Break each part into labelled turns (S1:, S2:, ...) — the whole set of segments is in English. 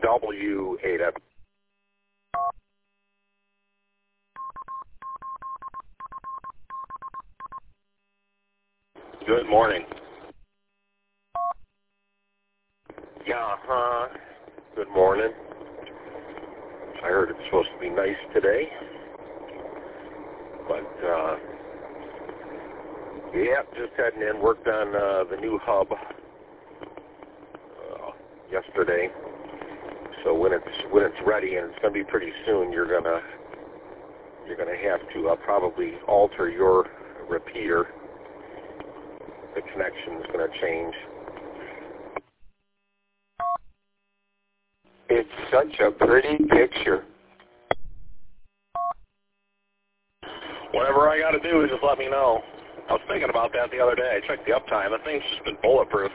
S1: W8F. Good morning. Yeah, good morning. I heard it's supposed to be nice today. But, yeah, just heading in. Worked on the new hub yesterday. So when it's ready, and it's going to be pretty soon, you're gonna have to probably alter your repeater. The connection is going to change.
S2: It's such a pretty picture.
S3: Whatever I got to do is just let me know. I was thinking about that the other day. I checked the uptime. The thing's just been bulletproof.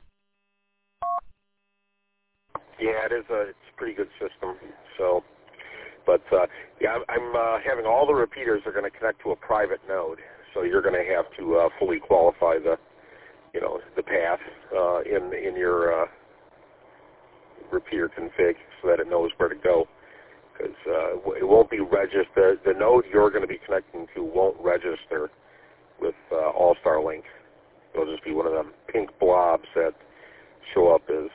S1: Yeah, it's a pretty good system. So, but yeah, I'm having all the repeaters are going to connect to a private node. So you're going to have to fully qualify the path in your repeater config so that it knows where to go. Because it won't be registered. The node you're going to be connecting to won't register with All-Star Link. It'll just be one of them pink blobs that show up as,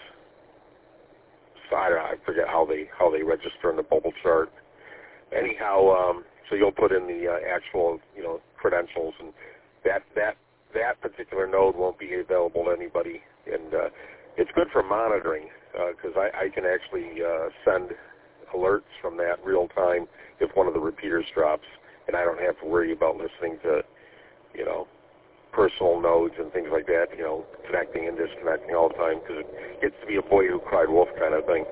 S1: I forget how they register in the bubble chart. Anyhow, so you'll put in the actual credentials, and that particular node won't be available to anybody. And it's good for monitoring because I can actually send alerts from that real time if one of the repeaters drops, and I don't have to worry about listening to personal nodes and things like that, connecting and disconnecting all the time, because it gets to be a boy who cried wolf kind of thing.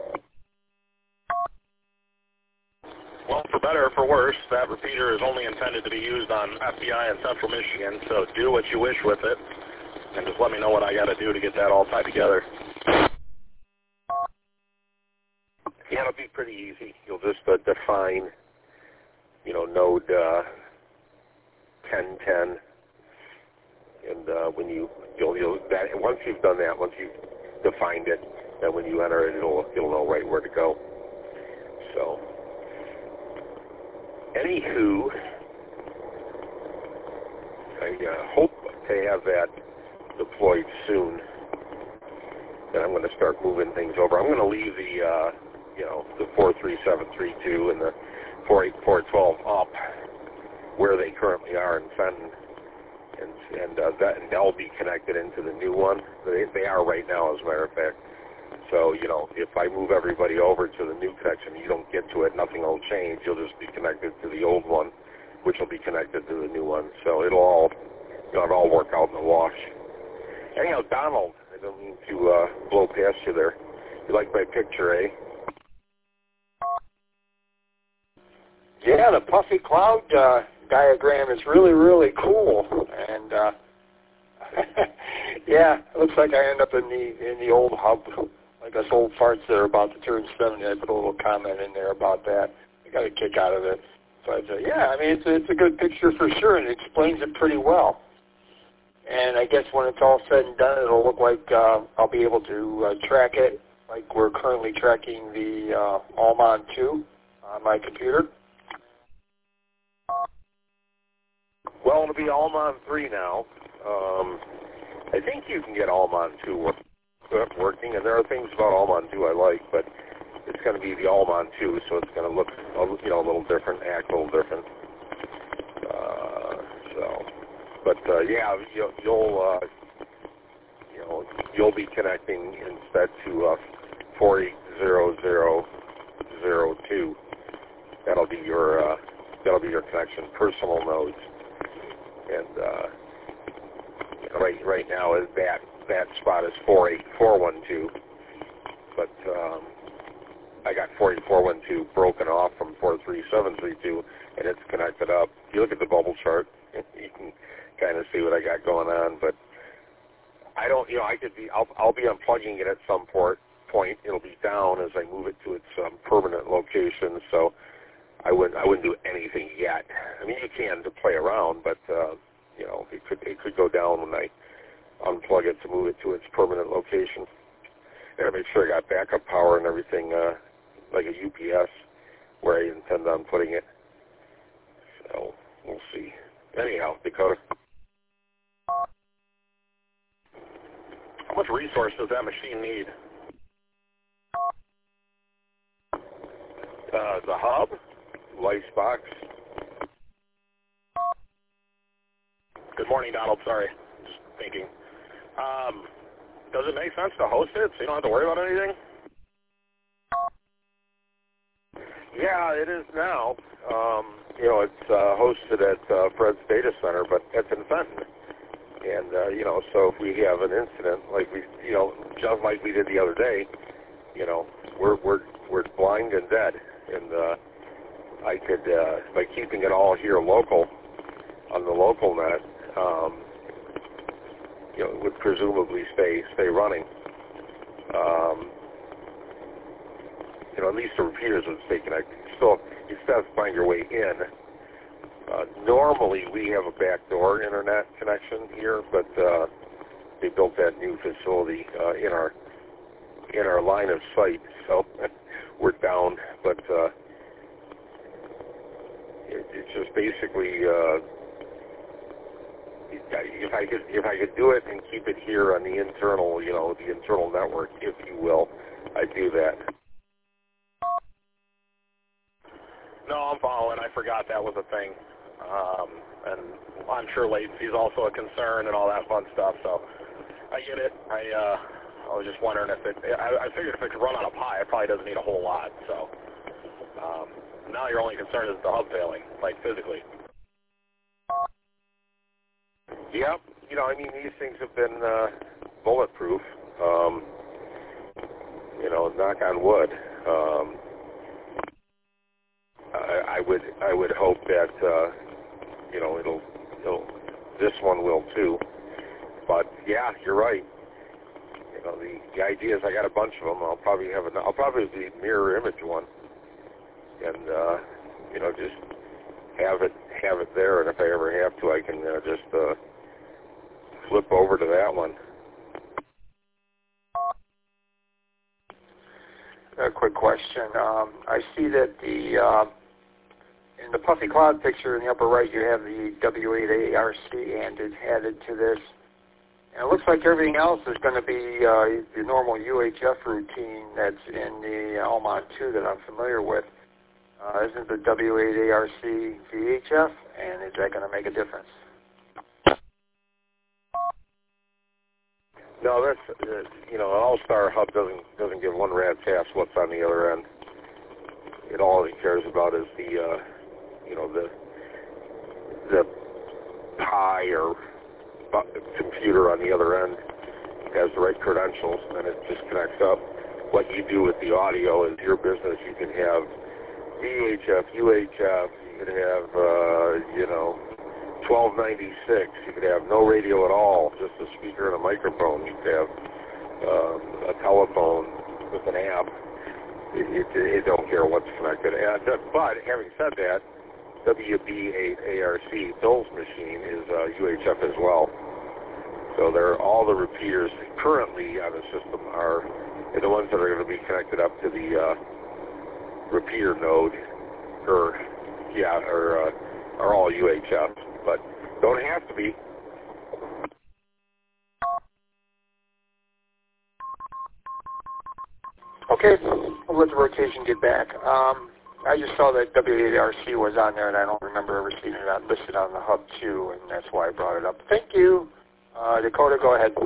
S3: Well, for better or for worse, that repeater is only intended to be used on FBI in Central Michigan, so do what you wish with it, and just let me know what I got to do to get that all tied together.
S1: Yeah, it'll be pretty easy. You'll just define, node 1010, and when you'll that once you've done that, once you've defined it, then when you enter it, it'll know right where to go. So, anywho, I hope to have that deployed soon. And I'm going to start moving things over. I'm going to leave the the 43732 and the 48412 up where they currently are in Fenton, and they'll be connected into the new one. They are right now, as a matter of fact. So, if I move everybody over to the new connection, you don't get to it, nothing will change. You'll just be connected to the old one, which will be connected to the new one. So it'll all work out in the wash. Anyhow, Donald, I don't mean to blow past you there. You like my picture, eh?
S2: Yeah, the puffy cloud diagram is really, really cool. And yeah, it looks like I end up in the old hub. I guess old farts that are about to turn 70. I put a little comment in there about that. I got a kick out of it. But yeah, I mean, it's a good picture for sure, and it explains it pretty well. And I guess when it's all said and done, it'll look like I'll be able to track it like we're currently tracking the Allmon 2 on my computer.
S1: Well, it'll be Allmon 3 now. I think you can get Allmon 2 working, and there are things about Allmon 2 I like, but it's going to be the Allmon 2, so it's going to look a little different, act a little different. Yeah, you'll be connecting instead to 480002. That'll be your connection, personal nodes. And right now that spot is 48412, but I got 48412 broken off from 43732, and it's connected up. If you look at the bubble chart, you can kind of see what I got going on. But I don't, I'll be unplugging it at some point. It'll be down as I move it to its permanent location. So I wouldn't do anything yet. I mean, you can to play around, but it could go down when I unplug it to move it to its permanent location. Gotta make sure I got backup power and everything, like a UPS, where I intend on putting it. So we'll see. Anyhow, Dakota.
S3: How much resource does that machine need?
S1: The hub, lights box.
S3: Good morning, Donald. Sorry, just thinking. Does it make sense to host it so you don't have to worry about anything?
S1: Yeah, it is now. It's hosted at Fred's data center, but it's in Fenton. And, so if we have an incident like just like we did the other day, we're blind and dead. And I could, by keeping it all here local, on the local net, it would presumably stay running. At least the repeaters would stay connected. So you still have to find your way in. Normally we have a backdoor internet connection here, but they built that new facility in our line of sight, so we're down. But it's just basically if I could do it and keep it here on the internal, the internal network, if you will, I'd do that.
S3: No, I'm following. I forgot that was a thing. And I'm sure latency is also a concern and all that fun stuff, so I get it. I was just wondering if I figured if it could run on a Pi, it probably doesn't need a whole lot, so now your only concern is the hub failing, like physically.
S1: Yep. These things have been bulletproof, knock on wood. I would hope that this one will too. But yeah, you're right. The idea is I got a bunch of them. I'll probably be mirror image one, and just have it there. And if I ever have to, I can just flip over to that one.
S2: A quick question. I see that in the puffy cloud picture in the upper right, you have the W8ARC added to this. And it looks like everything else is going to be the normal UHF routine that's in the Almont 2 that I'm familiar with. Isn't the W8ARC VHF, and is that going to make a difference?
S1: No, that's an All-Star hub doesn't give one rat's ass what's on the other end. It all it cares about is the Pi or computer on the other end has the right credentials, and it just connects up. What you do with the audio is your business. You can have VHF, UHF. You could have 1296. You could have no radio at all, just a speaker and a microphone. You could have a telephone with an app. It don't care what's connected. But having said that, WB8ARC, Phil's machine, is UHF as well. So all the repeaters currently on the system are the ones that are going to be connected up to the repeater node, are all UHF, but don't have to be.
S2: Okay, we'll let the rotation get back. I just saw that W8ARC was on there, and I don't remember ever seeing it listed on the hub too, and that's why I brought it up. Thank you. Dakota, go ahead.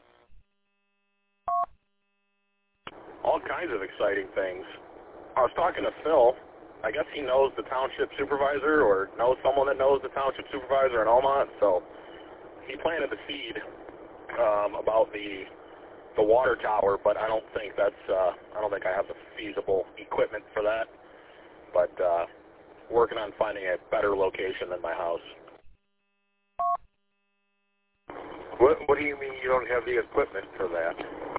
S3: All kinds of exciting things. I was talking to Phil. I guess he knows the township supervisor or knows someone that knows the township supervisor in Almont, so he planted the seed about the water tower, but I don't think I have the feasible equipment for that. But working on finding a better location than my house.
S1: What do you mean you don't have the equipment for that?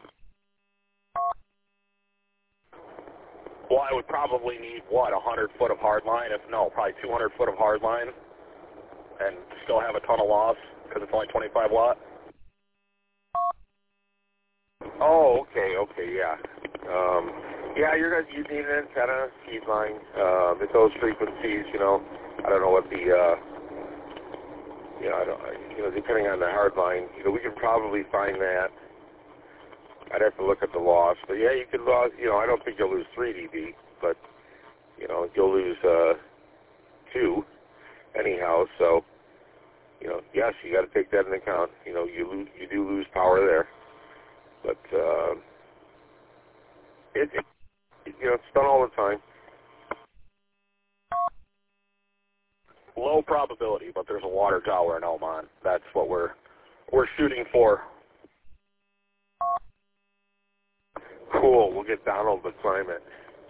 S3: Well, I would probably need, 100 foot of hard line? Probably 200 foot of hard line, and still have a ton of loss because it's only 25 watt.
S1: Oh, okay, yeah. Yeah, you need an antenna feed line. At those frequencies, I don't know what the, depending on the hard line, we could probably find that. I'd have to look at the loss, but yeah, you could lose. I don't think you'll lose 3 dB, but you'll lose 2 anyhow. So, yes, you got to take that into account. You do lose power there, but it's done all the time.
S3: Low probability, but there's a water tower in Elmont. That's what we're shooting for.
S1: Cool. We'll get Donald to climb it.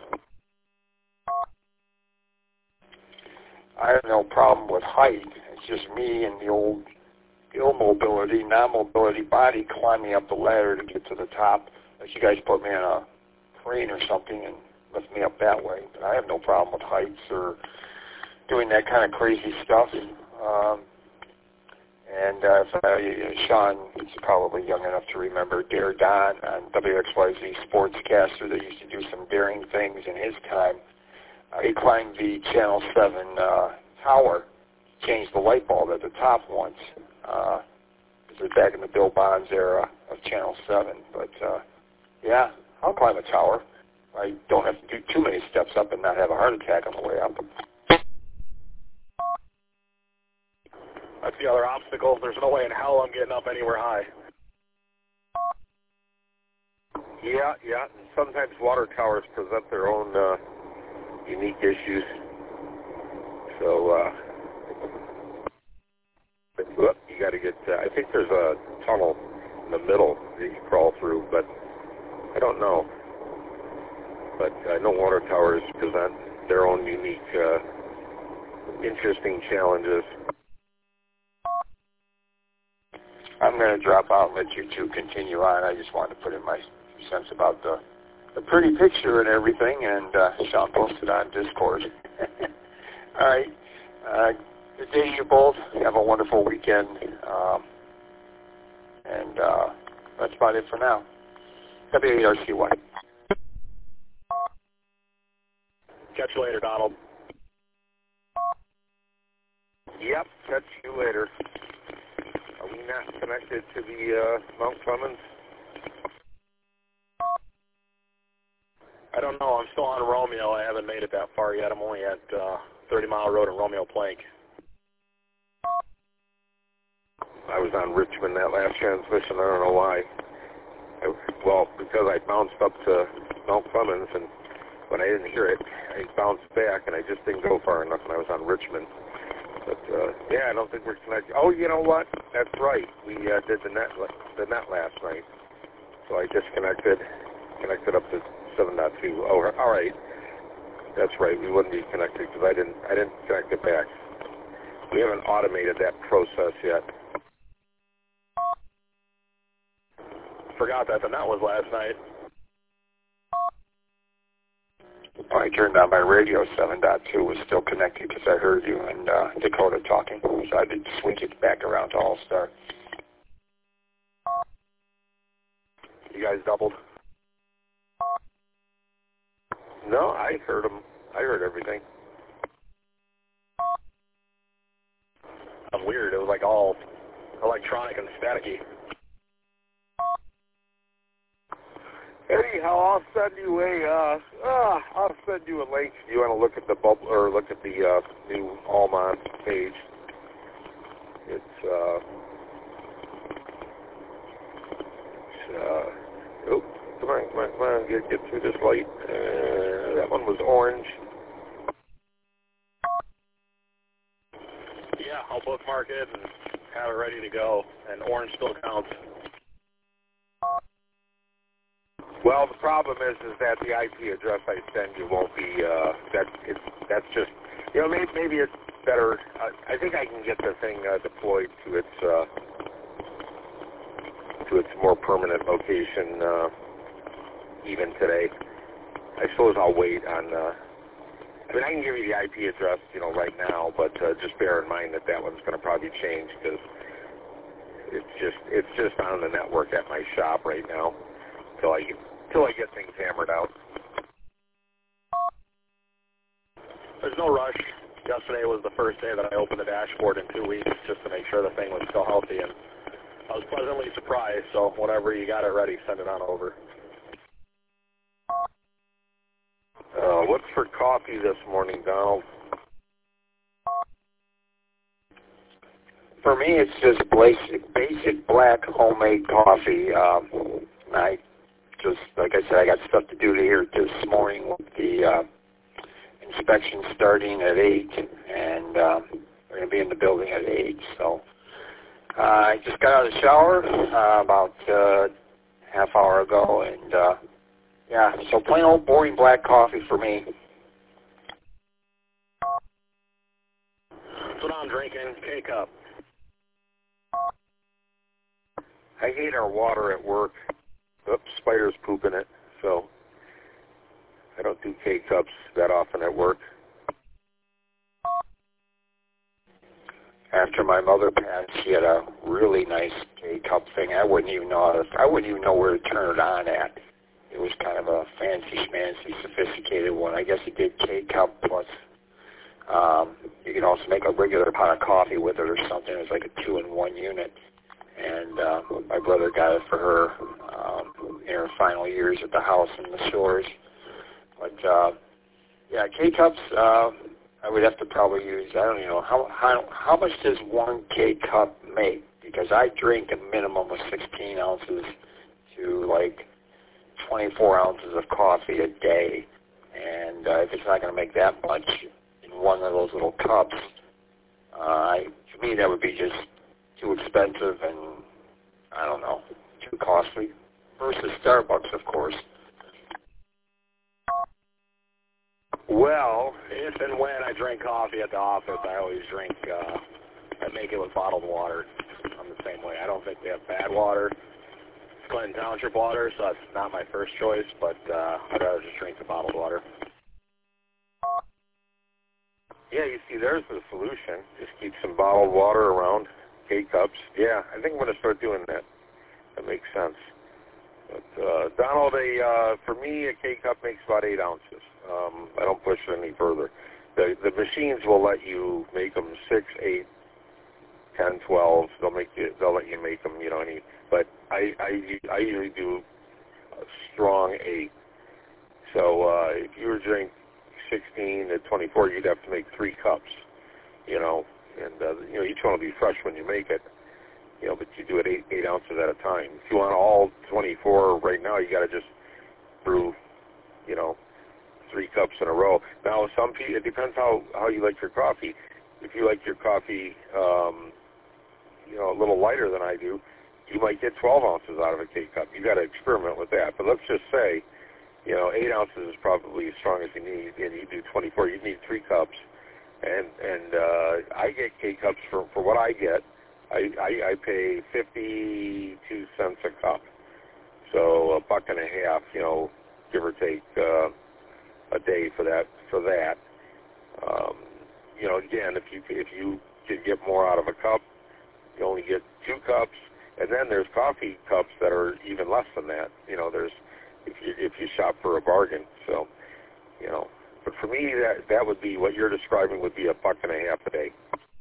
S2: I have no problem with height. It's just me and the old ill-mobility, non-mobility body climbing up the ladder to get to the top. Like you guys put me on a crane or something and lift me up that way. But I have no problem with heights or doing that kind of crazy stuff. Sean is probably young enough to remember Dare Don on WXYZ Sportscaster that used to do some daring things in his time. He climbed the Channel 7 tower, changed the light bulb at the top once. This was back in the Bill Bonds era of Channel 7. But, yeah, I'll climb a tower. I don't have to do too many steps up and not have a heart attack on the way up.
S3: That's the other obstacle. There's no way in hell I'm getting up anywhere high.
S1: Yeah. Sometimes water towers present their own unique issues. So, you got to get. I think there's a tunnel in the middle that you crawl through, but I don't know. But I know water towers present their own unique, interesting challenges.
S2: I'm going to drop out and let you two continue on. I just wanted to put in my sense about the pretty picture and everything, and Sean posted on Discord. All right. Good day to you both. Have a wonderful weekend. And that's about it for now. WARCY.
S3: Catch you later, Donald.
S1: Yep, catch you later. Are we not connected to the Mount Clemens?
S3: I don't know. I'm still on Romeo. I haven't made it that far yet. I'm only at 30 Mile Road in Romeo Plank.
S1: I was on Richmond that last transmission. I don't know why. Because I bounced up to Mount Clemens, and when I didn't hear it, I bounced back, and I just didn't go far enough, and I was on Richmond. But, yeah, I don't think we're connected. Oh, you know what? That's right. We did the net last night. So I connected up to 7.2. Oh, all right. That's right. We wouldn't be connected because I didn't connect it back. We haven't automated that process yet.
S3: Forgot that the net was last night.
S2: I turned on my radio. 7.2 was still connected because I heard you and Dakota talking. So I did switch it back around to All-Star.
S3: You guys doubled?
S1: No, I heard them. I heard everything.
S3: That was weird. It was like all electronic and staticky.
S1: Anyhow, I'll send you a link if you want to look at the bubble or look at the new Almont page. It's come on, get through this light. That one was orange.
S3: Yeah, I'll bookmark it and have it ready to go. And orange still counts.
S1: Well, the problem is that the IP address I send you won't be. That's just. Maybe it's better. I think I can get the thing deployed to its more permanent location even today. I suppose I'll wait on. I can give you the IP address, right now, but just bear in mind that one's going to probably change because it's just on the network at my shop right now. till I get things hammered out.
S3: There's no rush. Yesterday was the first day that I opened the dashboard in 2 weeks just to make sure the thing was still healthy, and I was pleasantly surprised. So whenever you got it ready, send it on over.
S1: What's for coffee this morning, Donald?
S2: For me, it's just basic black homemade coffee. I just, like I said, I got stuff to do here this morning with the inspection starting at 8, and we're going to be in the building at 8. So I just got out of the shower about half hour ago, and yeah, so plain old boring black coffee for me.
S3: That's what I'm drinking, K-Cup.
S1: I hate our water at work. Oops, spiders poop in it, so I don't do K-Cups that often at work.
S2: After my mother passed, she had a really nice K-Cup thing. I wouldn't even know where to turn it on at. It was kind of a fancy schmancy, sophisticated one. I guess it did K-Cup plus. You can also make a regular pot of coffee with it or something. It was like a 2-in-1 unit. And my brother got it for her in her final years at the house in the shores. But yeah, K-Cups, I would have to probably use, I don't even know, how much does 1 K-Cup make? Because I drink a minimum of 16 ounces to like 24 ounces of coffee a day. And if it's not going to make that much in one of those little cups, to me that would be just too expensive and, I don't know, too costly. Versus Starbucks, of course.
S1: Well,
S3: If and when I drink coffee at the office, I always drink, I make it with bottled water. I'm the same way. I don't think they have bad water. It's Clinton Township water, so that's not my first choice, but I'd rather just drink the bottled water.
S1: yeah, you see, there's the solution. Just keep some bottled water around, K-Cups. Yeah, I think I'm going to start doing that. That makes sense. But, Donald, for me, a K-Cup makes about 8 ounces. I don't push it any further. The machines will let you make them 6, 8, 10, 12. They'll let you make them, any. But I usually do a strong 8. So if you were to drink 16 to 24, you'd have to make 3 cups. And each one will be fresh when you make it. But you do it 8 ounces at a time. If you want all 24 right now, you got to just brew, 3 cups in a row. Now, some people, it depends how you like your coffee. If you like your coffee, a little lighter than I do, you might get 12 ounces out of a K-Cup. You got to experiment with that. But let's just say, 8 ounces is probably as strong as you need, and you do 24. You need 3 cups. And I get K-Cups for what I get. I pay 52 cents a cup, so $1.50, give or take, a day for that. Again, if you could get more out of a cup, you only get 2 cups, and then there's coffee cups that are even less than that. There's if you shop for a bargain. So, but for me, that would be what you're describing would be $1.50 a day.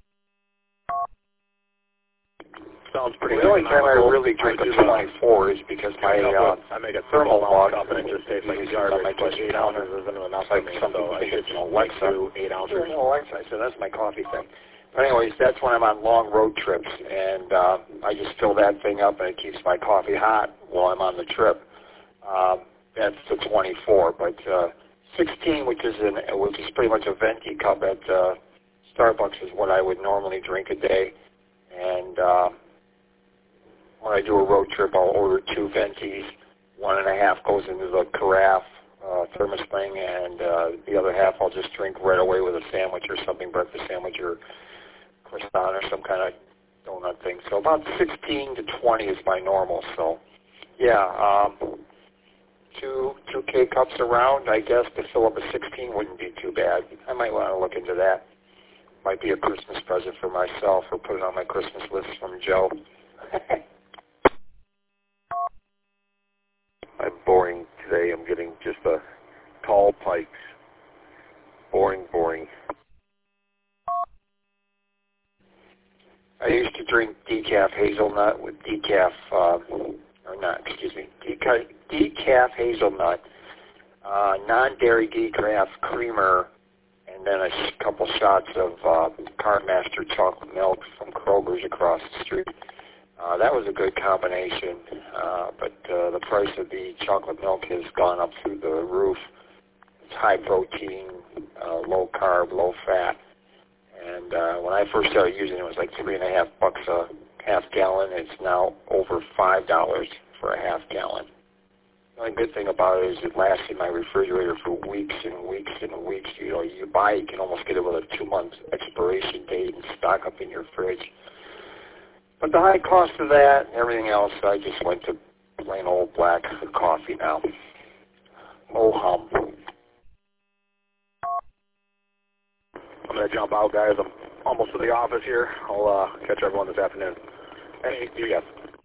S3: Sounds pretty
S2: The
S3: good.
S2: only time I really drink a 24 is because my
S3: I make a
S2: thermal mug
S3: cup and it just tastes like
S2: uses
S3: garbage,
S2: my
S3: but
S2: kitchen
S3: 8
S2: counter.
S3: ounces isn't enough
S2: It's
S3: for
S2: like
S3: me,
S2: something
S3: so I
S2: you
S3: should
S2: get Alexa.
S3: do 8 ounces.
S2: Alexa. So that's my coffee thing. But anyways, that's when I'm on long road trips, and I just fill that thing up, and it keeps my coffee hot while I'm on the trip. That's the 24, but 16, which is pretty much a venti cup at Starbucks, is what I would normally drink a day. And when I do a road trip, I'll order 2 ventis. 1.5 goes into the carafe thermos thing, and the other half I'll just drink right away with a sandwich or something, breakfast sandwich or croissant or some kind of donut thing. So about 16 to 20 is my normal. So, yeah, 2 K-Cups around, I guess, to fill up a 16 wouldn't be too bad. I might want to look into that. Might be a Christmas present for myself, or put it on my Christmas list from Joe.
S1: I I'm boring today. I'm getting just a tall pikes. Boring.
S2: I used to drink decaf hazelnut with decaf hazelnut, non-dairy decaf creamer, and then a couple shots of Carmaster chocolate milk from Kroger's across the street. That was a good combination, but the price of the chocolate milk has gone up through the roof. It's high protein, low carb, low fat. And when I first started using it, it was like $3.50 a half gallon. It's now over $5 for a half gallon. The only good thing about it is it lasts in my refrigerator for weeks and weeks and weeks. You know, you buy it, you can almost get it with a 2-month expiration date and stock up in your fridge. But the high cost of that and everything else, I just went to plain old black coffee now. Oh hum.
S3: I'm going to jump out, guys. I'm almost to the office here. I'll catch everyone this afternoon. Hey, yes.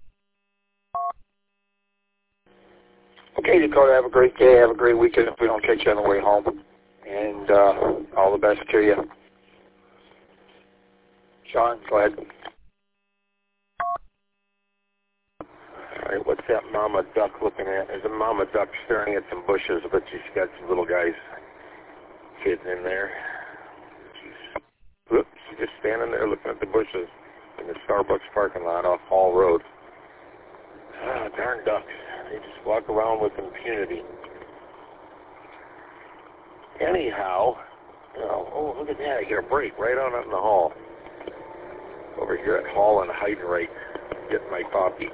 S2: Okay, Dakota, have a great day. Have a great weekend if we don't catch you on the way home. And all the best to you. Sean, go ahead.
S1: All right, what's that mama duck looking at? There's a mama duck staring at some bushes, but she's got some little guys hidden in there. She's just standing there looking at the bushes in the Starbucks parking lot off Hall Road. Ah, darn ducks. They just walk around with impunity. Anyhow, oh, look at that. I get a break right on up in the hall. Over here at Hall and Heidenreich, getting my coffee.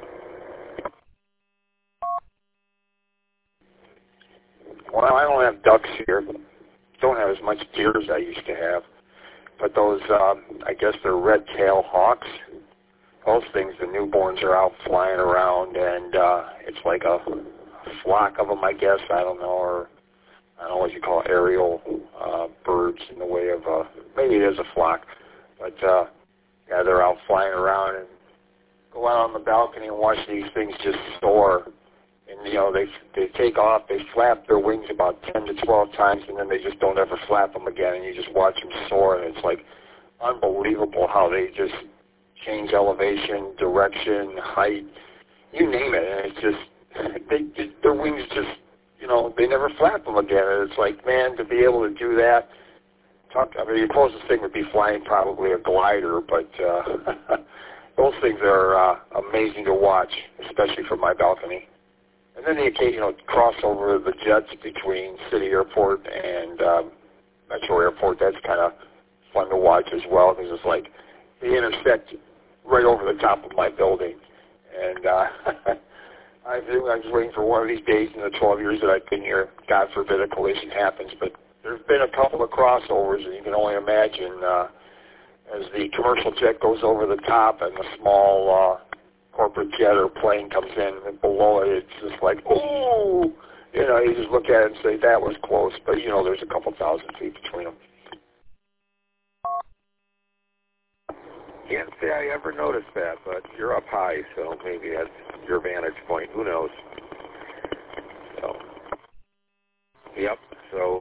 S2: Well, I don't have ducks here. Don't have as much deer as I used to have. But those, I guess they're red-tailed hawks. Those things, the newborns are out flying around, and it's like a flock of them, I guess. I don't know, or I don't know what you call aerial birds in the way of, maybe it is a flock. But, yeah, they're out flying around, and go out on the balcony and watch these things just soar. And, you know, they take off, they flap their wings about 10 to 12 times, and then they just don't ever flap them again, and you just watch them soar, and it's like unbelievable how they just change elevation, direction, height, you name it, and it's just, their wings just, you know, they never flap them again, and it's like, man, to be able to do that, I mean, the closest thing would be flying probably a glider, but those things are amazing to watch, especially from my balcony. And then the occasional crossover of the jets between City Airport and Metro Airport, that's kind of fun to watch as well, because it's like they intersect right over the top of my building. And I was waiting for one of these days in the 12 years that I've been here. God forbid a collision happens, but there's been a couple of crossovers, and you can only imagine as the commercial jet goes over the top and the small corporate jet or plane comes in, and below it, it's just like, ooh, you know, you just look at it and say, that was close, but, you know, there's a couple thousand feet between them.
S1: Can't say I ever noticed that, but you're up high, so maybe that's your vantage point. Who knows? So, yep. So,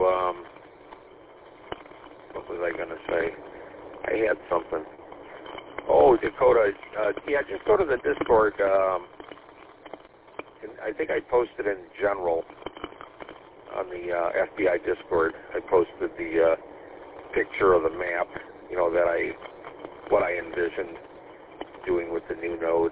S1: what was I going to say? I had something. Oh, Dakota, yeah, just go to the Discord. I think I posted in general on the FBI Discord. I posted the picture of the map, you know, what I envisioned doing with the new node,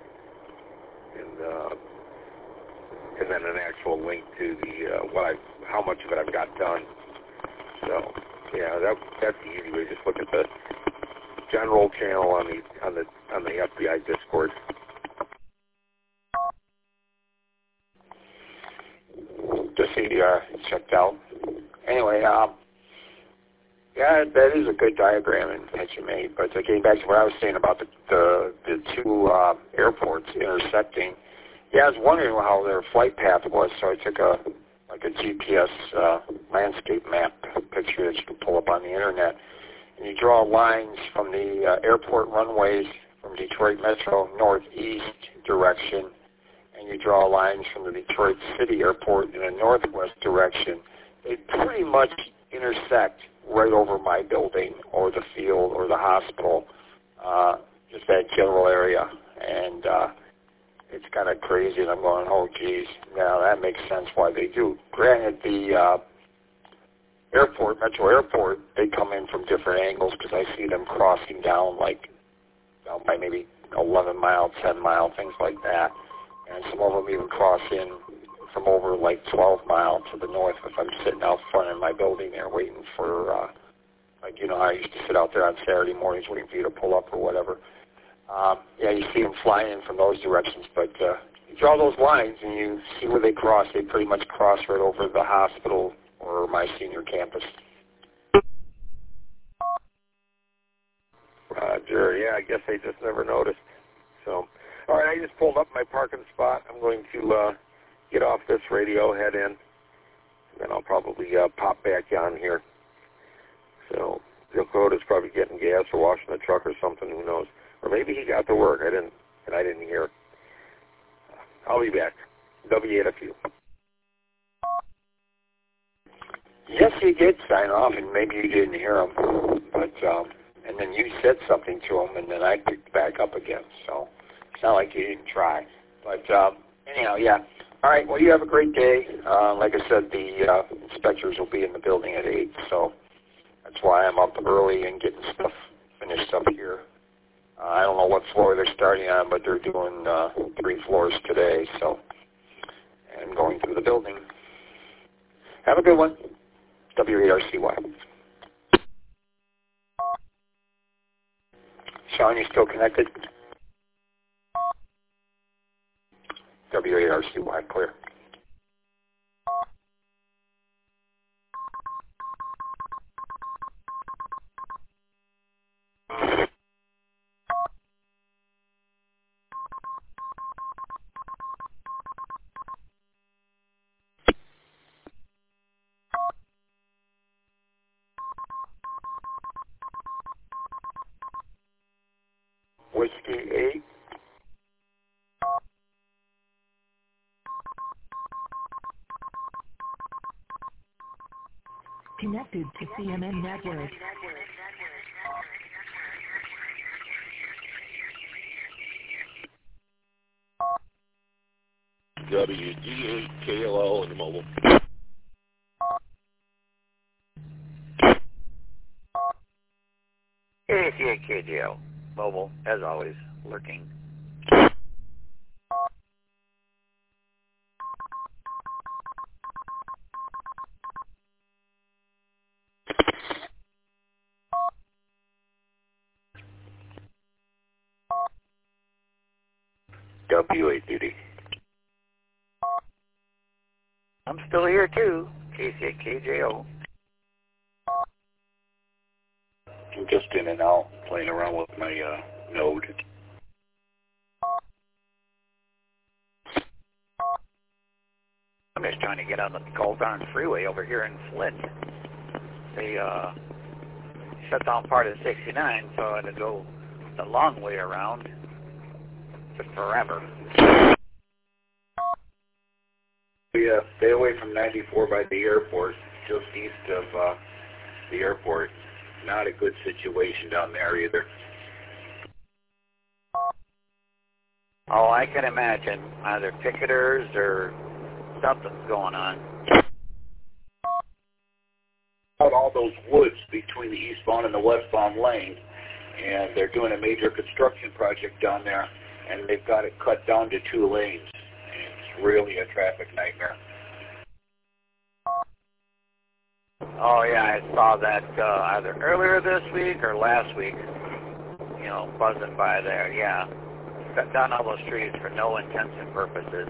S1: and then an actual link to the how much of it I've got done. So, yeah, that's the easy way. Just look at the general channel on the FBI Discord.
S2: Just see checked out. Anyway, yeah, that is a good diagram that you made. But getting back to what I was saying about the two airports intersecting, yeah, I was wondering how their flight path was. So I took a GPS landscape map picture that you can pull up on the internet. And you draw lines from the airport runways from Detroit Metro northeast direction, and you draw lines from the Detroit City Airport in a northwest direction, they pretty much intersect right over my building or the field or the hospital, just that general area. And it's kind of crazy, and I'm going, oh, geez, now that makes sense why they do. Granted, the airport, Metro Airport, they come in from different angles because I see them crossing down like by maybe 11 mile, 10 mile, things like that. And some of them even cross in from over like 12 mile to the north if I'm sitting out front in my building there waiting for, like, you know, I used to sit out there on Saturday mornings waiting for you to pull up or whatever. Yeah, you see them flying in from those directions, but you draw those lines and you see where they cross. They pretty much cross right over the hospital or my senior campus.
S1: Roger. Yeah, I guess I just never noticed. So, all right, I just pulled up my parking spot. I'm going to get off this radio, head in, and then I'll probably pop back on here. So, Dakota's probably getting gas or washing the truck or something. Who knows? Or maybe he got to work. I didn't hear. I'll be back. W8FU.
S2: Yes, he did sign off, and maybe you didn't hear him, but and then you said something to him, and then I picked back up again. So it's not like you didn't try. But anyhow, yeah. All right. Well, you have a great day. Like I said, the inspectors will be in the building at 8, so that's why I'm up early and getting stuff finished up here. I don't know what floor they're starting on, but they're doing 3 floors today, so, and going through the building. Have a good one. W8RCY. Sean, you still connected? W8RCY, clear. Whiskey 8.
S4: Connected to CMN Network.
S1: WD8KLO in the mobile.
S5: KCKJO, mobile, as always, lurking.
S1: W8 duty.
S5: I'm still here too, KCKJO.
S3: I'm just in and out, playing around with my node.
S5: I'm just trying to get on the Gold Darn Freeway over here in Flint. They shut down part of 69, so I had to go the long way around. Took forever.
S3: Yeah, stay away from 94 by the airport, just east of the airport. Not a good situation down there either.
S5: Oh, I can imagine. Either picketers or something's going on.
S3: All those woods between the eastbound and the westbound lane, and they're doing a major construction project down there, and they've got it cut down to 2 lanes. And it's really a traffic nightmare.
S5: Oh, yeah, I saw that either earlier this week or last week, you know, buzzing by there, yeah. Cut down all those trees for no intents and purposes.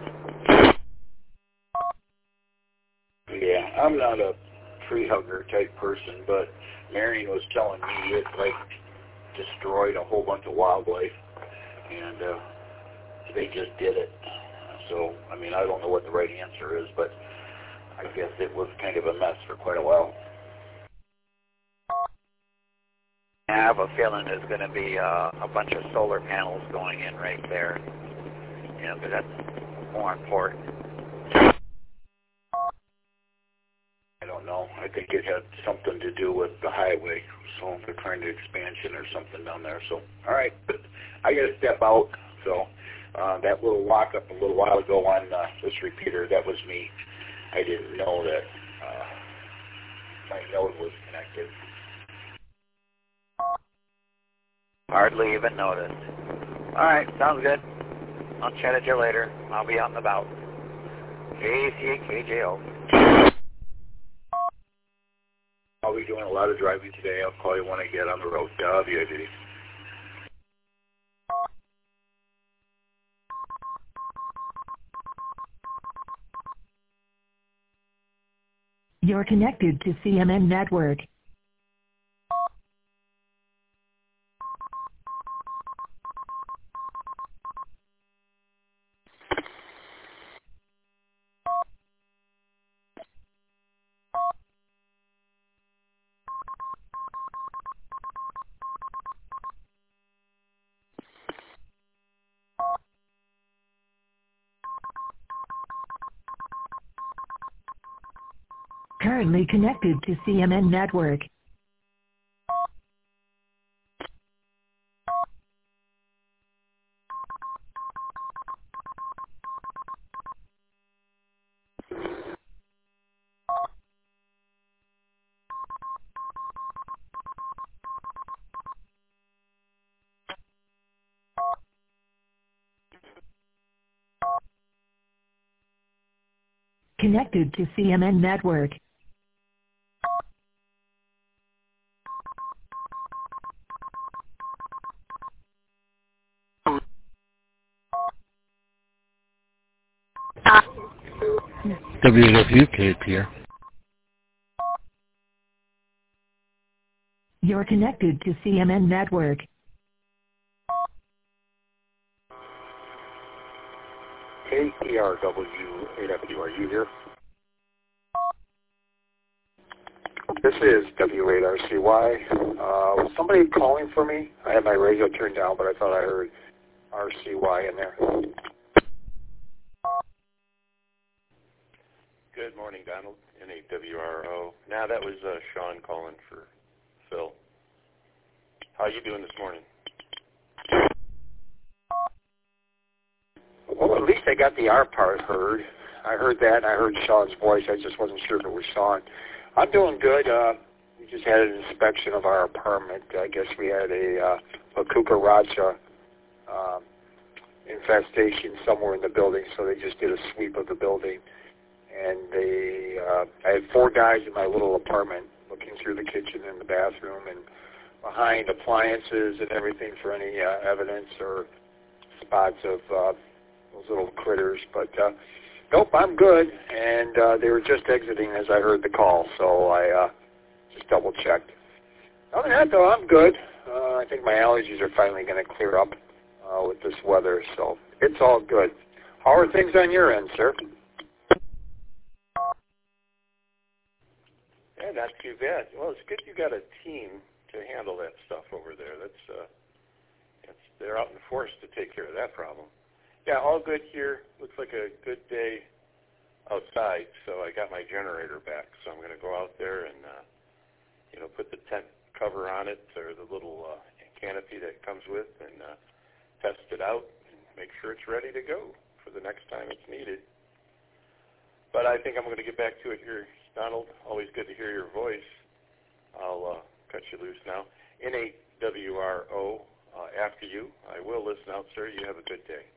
S3: Yeah, I'm not a tree hugger type person, but Marion was telling me it, like, destroyed a whole bunch of wildlife, and they just did it. So, I mean, I don't know what the right answer is, but I guess it was kind of a mess for quite a while.
S5: I have a feeling there's going to be a bunch of solar panels going in right there. You know, because Warrenport.
S6: I don't know. I think it had something to do with the highway. So they're trying to expansion or something down there. So, all right. But I got to step out. So that little walk-up a little while ago on this repeater, that was me. I didn't know that my node was connected.
S5: Hardly even noticed. All right, sounds good. I'll chat at you later. I'll be out and about. KCKJO.
S6: I'll be doing a lot of driving today. I'll call you when I get on the road. WID.
S4: You're connected to CMN Network. Currently connected to CMN Network. Connected to CMN Network.
S7: WWKP here.
S4: You're connected to CMN Network.
S2: KERW8FU, are you here? This is W8RCY. Was somebody calling for me? I had my radio turned down, but I thought I heard RCY in there.
S1: Good morning, Donald. NAWRO. Now that was Sean calling for Phil. How are you doing this morning?
S2: Well, at least I got the R part heard. I heard that, and I heard Sean's voice. I just wasn't sure if it was Sean. I'm doing good. We just had an inspection of our apartment. I guess we had a cucaracha infestation somewhere in the building, so they just did a sweep of the building. And I had 4 guys in my little apartment looking through the kitchen and the bathroom and behind appliances and everything for any evidence or spots of those little critters. But nope, I'm good. And they were just exiting as I heard the call, so I just double-checked. Other than that, though, I'm good. I think my allergies are finally going to clear up with this weather, so it's all good. How are things on your end, sir?
S1: Yeah, not too bad. Well, it's good you got a team to handle that stuff over there. They're out in the forest to take care of that problem. Yeah, all good here. Looks like a good day outside, so I got my generator back. So I'm going to go out there and, put the tent cover on it or the little canopy that it comes with and test it out and make sure it's ready to go for the next time it's needed. But I think I'm going to get back to it here, Donald. Always good to hear your voice. I'll cut you loose now. NAWRO, after you. I will listen out, sir. You have a good day.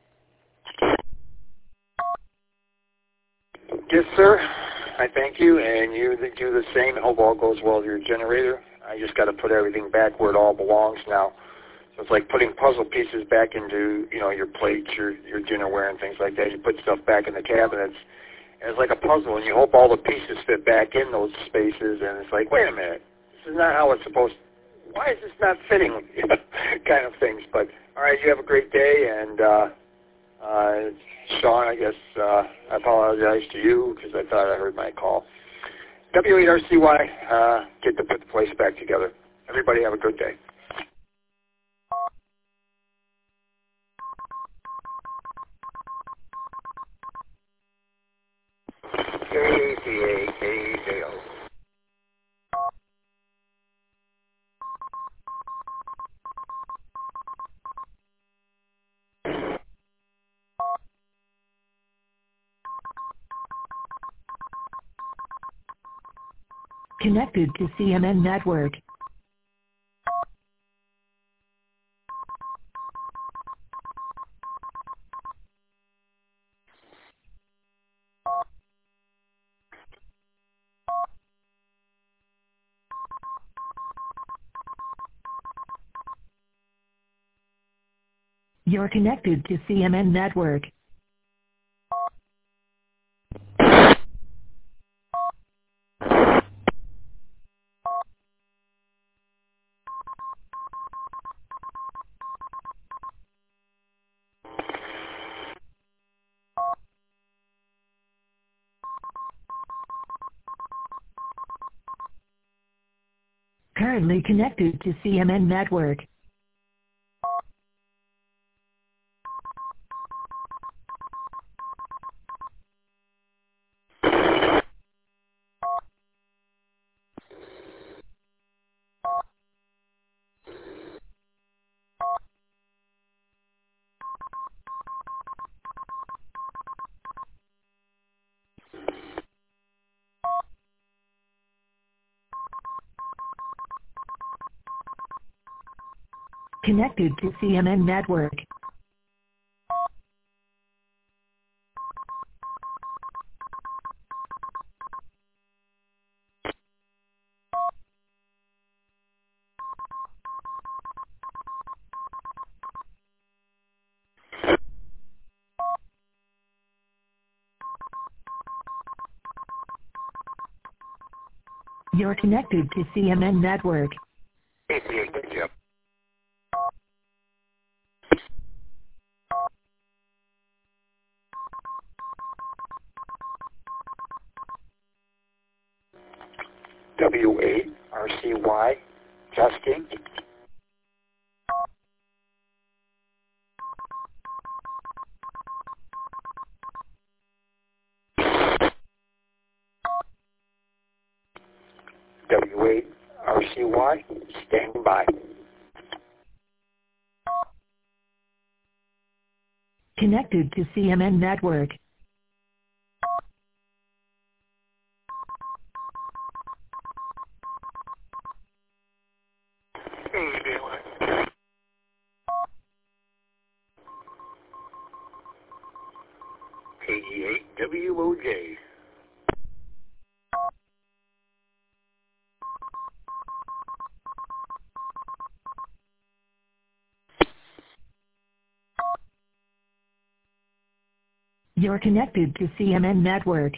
S2: Yes, sir. I thank you, and you do the same. I hope all goes well with your generator. I just got to put everything back where it all belongs now. So it's like putting puzzle pieces back into, your plates, your dinnerware and things like that. You put stuff back in the cabinets, and it's like a puzzle, and you hope all the pieces fit back in those spaces, and it's like, wait a minute, this is not how it's supposed to. Why is this not fitting? Kind of things. But, all right, you have a great day, and Sean, I guess I apologize to you because I thought I heard my call. W8RCY, get to put the place back together. Everybody have a good day.
S5: KKJO.
S4: Connected to CMN Network. You're connected to CMN Network. Currently connected to CMN Network. Connected to CMN Network. You're connected to CMN Network.
S5: KCHQ.
S2: W8RCY, testing. W8RCY, standing by.
S4: Connected to CMN Network.
S5: KE8WOJ.
S4: You're connected to CMN Network.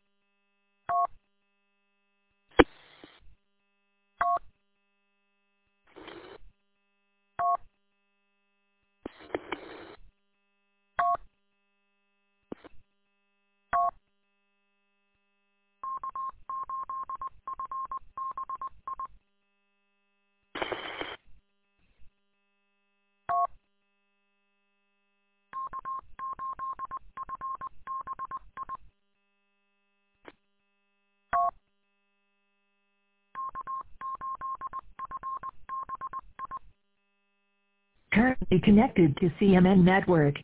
S4: Currently connected to CMN Network.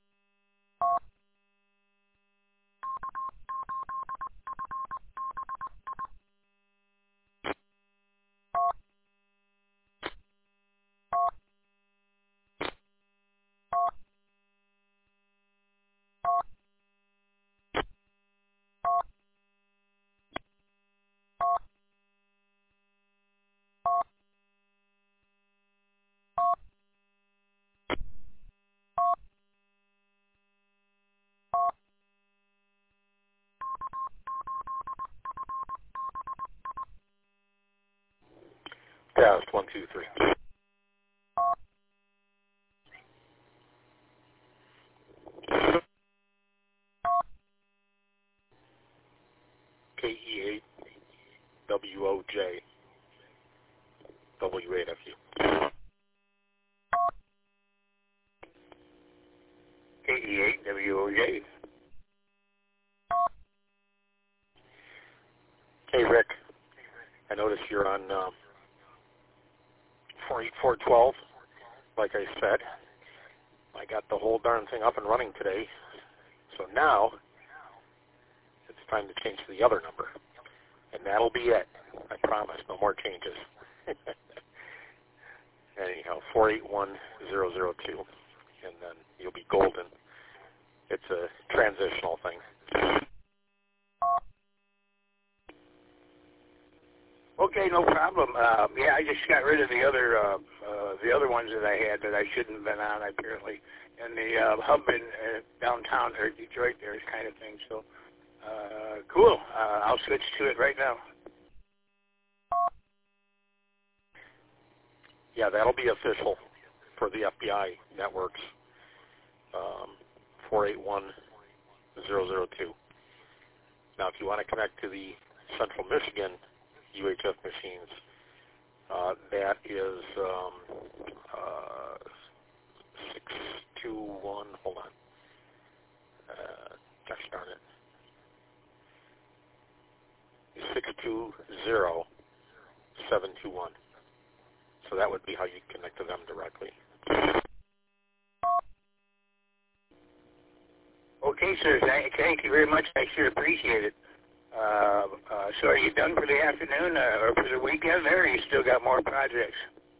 S1: Test 1, 2, 3. KE8WOJ. W8FU.
S5: KE8WOJ.
S3: Hey, Rick. I noticed you're on 48412, like I said. I got the whole darn thing up and running today. So now it's time to change to the other number. And that'll be it. I promise. No more changes. Anyhow, 481002. And then you'll be golden. It's a transitional thing.
S6: Okay, no problem. Yeah, I just got rid of the other ones that I had that I shouldn't have been on, apparently. And the hub in downtown or Detroit there is kind of thing. So, cool. I'll switch to it right now.
S3: Yeah, that'll be official for the FBI networks. 481002. Now, if you want to connect to the Central Michigan UHF machines, that is 621, hold on, gosh darn it, 620721. So that would be how you connect to them directly.
S6: Okay, sir. Thank you very much. I sure appreciate it. So are you done for the afternoon or for the weekend there, or you still got more projects?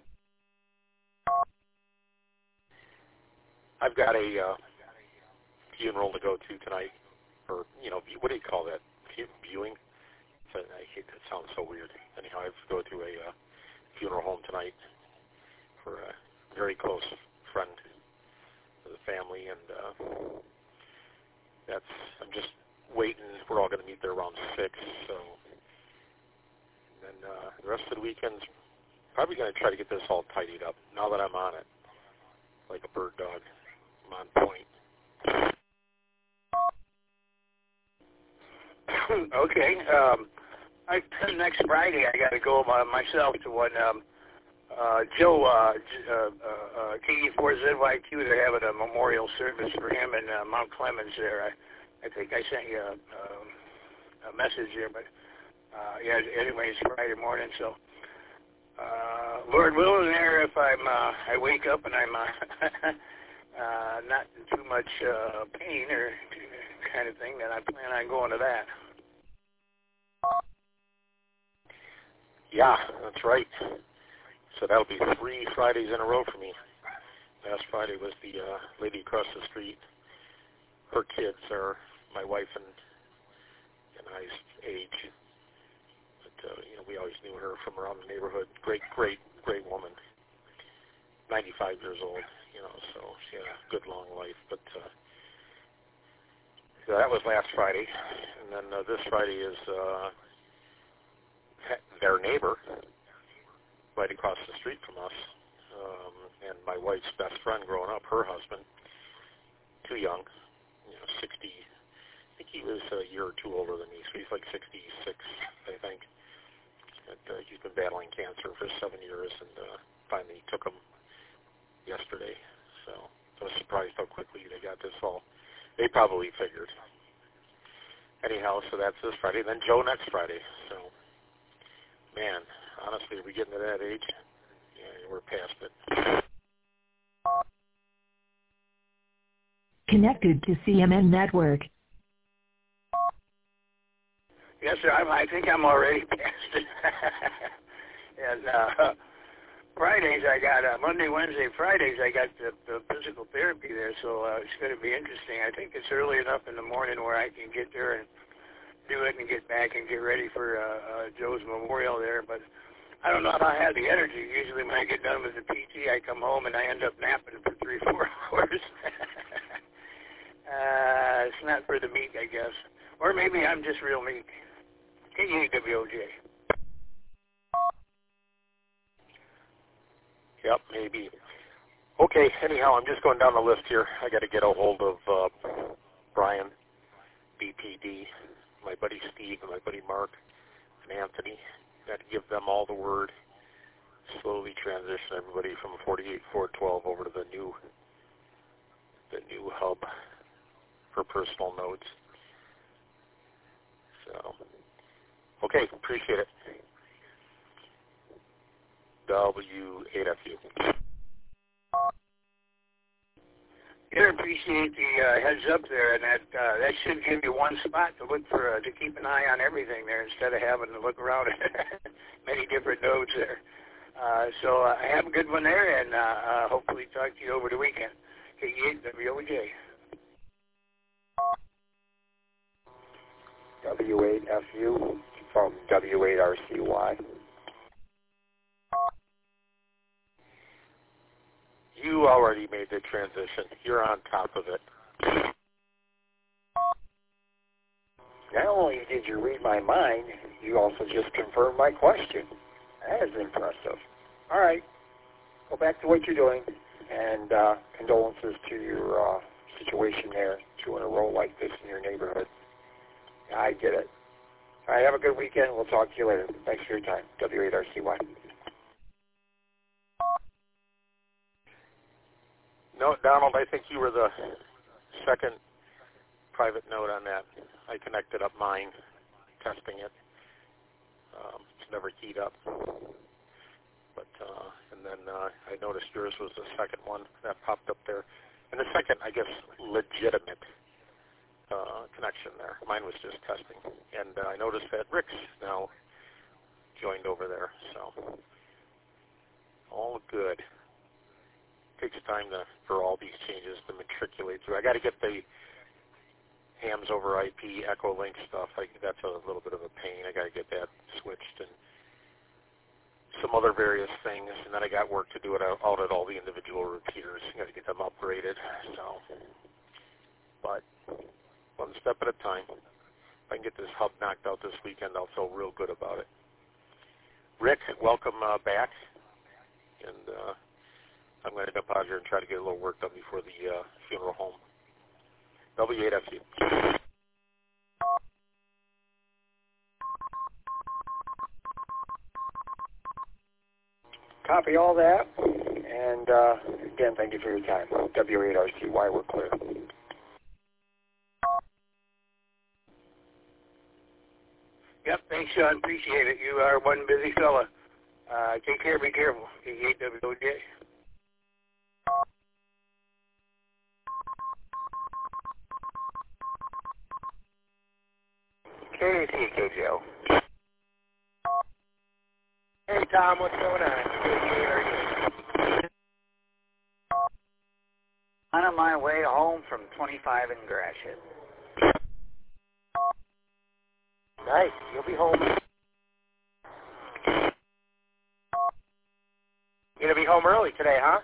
S3: I've got a funeral to go to tonight, or, what do you call that? Viewing? I hate that. Sounds so weird. Anyhow, I have to go to a funeral home tonight for a very close friend of the family, and I'm just waiting. We're all going to meet there around 6, so and then the rest of the weekend's probably going to try to get this all tidied up now that I'm on it, like a bird dog. I'm on point.
S6: Okay. Next Friday, I got to go myself to one. Joe, KE4ZYQ, they're having a memorial service for him in Mount Clemens there. I think I sent you a message there, but yeah. Anyway, it's Friday morning, so Lord willing, there, if I wake up and I'm not in too much pain or kind of thing, then I plan on going to that.
S3: Yeah, that's right. So that'll be 3 Fridays in a row for me. Last Friday was the lady across the street. Her kids are my wife and I's age. But, we always knew her from around the neighborhood. Great woman. 95 years old, so she had a good long life. But so that was last Friday. And then this Friday is their neighbor right across the street from us, and my wife's best friend growing up, her husband, too young, 60, I think he was a year or two older than me, so he's like 66, I think. And, he's been battling cancer for 7 years, and finally took him yesterday, so I was surprised how quickly they got this all. They probably figured. Anyhow, so that's this Friday, then Joe next Friday, so, man, honestly, are we getting to that age? Yeah, we're past it.
S4: Connected to CMN Network.
S6: Yes, sir. I think I'm already past it. And Fridays, I got Monday, Wednesday, Fridays, I got the physical therapy there, so it's going to be interesting. I think it's early enough in the morning where I can get there and do it and get back and get ready for Joe's memorial there, but I don't know if I have the energy. Usually when I get done with the PT, I come home and I end up napping for 3-4 hours. It's not for the meek, I guess. Or maybe I'm just real meek. KEWOJ.
S3: Yep, maybe. Okay, anyhow, I'm just going down the list here. I got to get a hold of Brian, BPD, my buddy Steve, and my buddy Mark, and Anthony. Got to give them all the word. Slowly transition everybody from 48412 over to the new hub for personal notes. So,
S1: Okay, appreciate it. W8FU.
S5: Yeah, appreciate the heads up there, and that should give you one spot to look for, to keep an eye on everything there instead of having to look around at many different nodes there. So have a good one there, and hopefully talk to you over the weekend. K8WOJ.
S2: W8FU from W8RCY.
S1: You already made the transition. You're on top of it.
S2: Not only did you read my mind, you also just confirmed my question. That is impressive. All right. Go back to what you're doing, and condolences to your situation there, 2 in a row like this in your neighborhood. I get it. All right, have a good weekend. We'll talk to you later. Thanks for your time. W8RCY.
S1: No, Donald, I think you were the second private note on that. I connected up mine, testing it. It's never keyed up. But and then I noticed yours was the second one that popped up there. And the second, I guess, legitimate connection there. Mine was just testing. And I noticed that Rick's now joined over there. So all good. Takes time for all these changes to matriculate through. I got to get the hams over IP Echo Link stuff. That's a little bit of a pain. I got to get that switched and some other various things. And then I got work to do it out at all the individual repeaters. I got to get them upgraded. So, but one step at a time. If I can get this hub knocked out this weekend, I'll feel real good about it. Rick, welcome back. And I'm going to jump out here and try to get a little work done before the funeral home. W8FU.
S2: Copy all that. And again, thank you for your time. W8RCY, we're clear.
S5: Yep, thanks, Sean. Appreciate it. You are one busy fella. Take care. Be careful. K8WOJ. KCKJO.
S7: Hey, Tom, what's going on?
S5: I'm on my way home from 25 in Gratiot.
S7: Nice. You'll be home. You're going to be home early today, huh?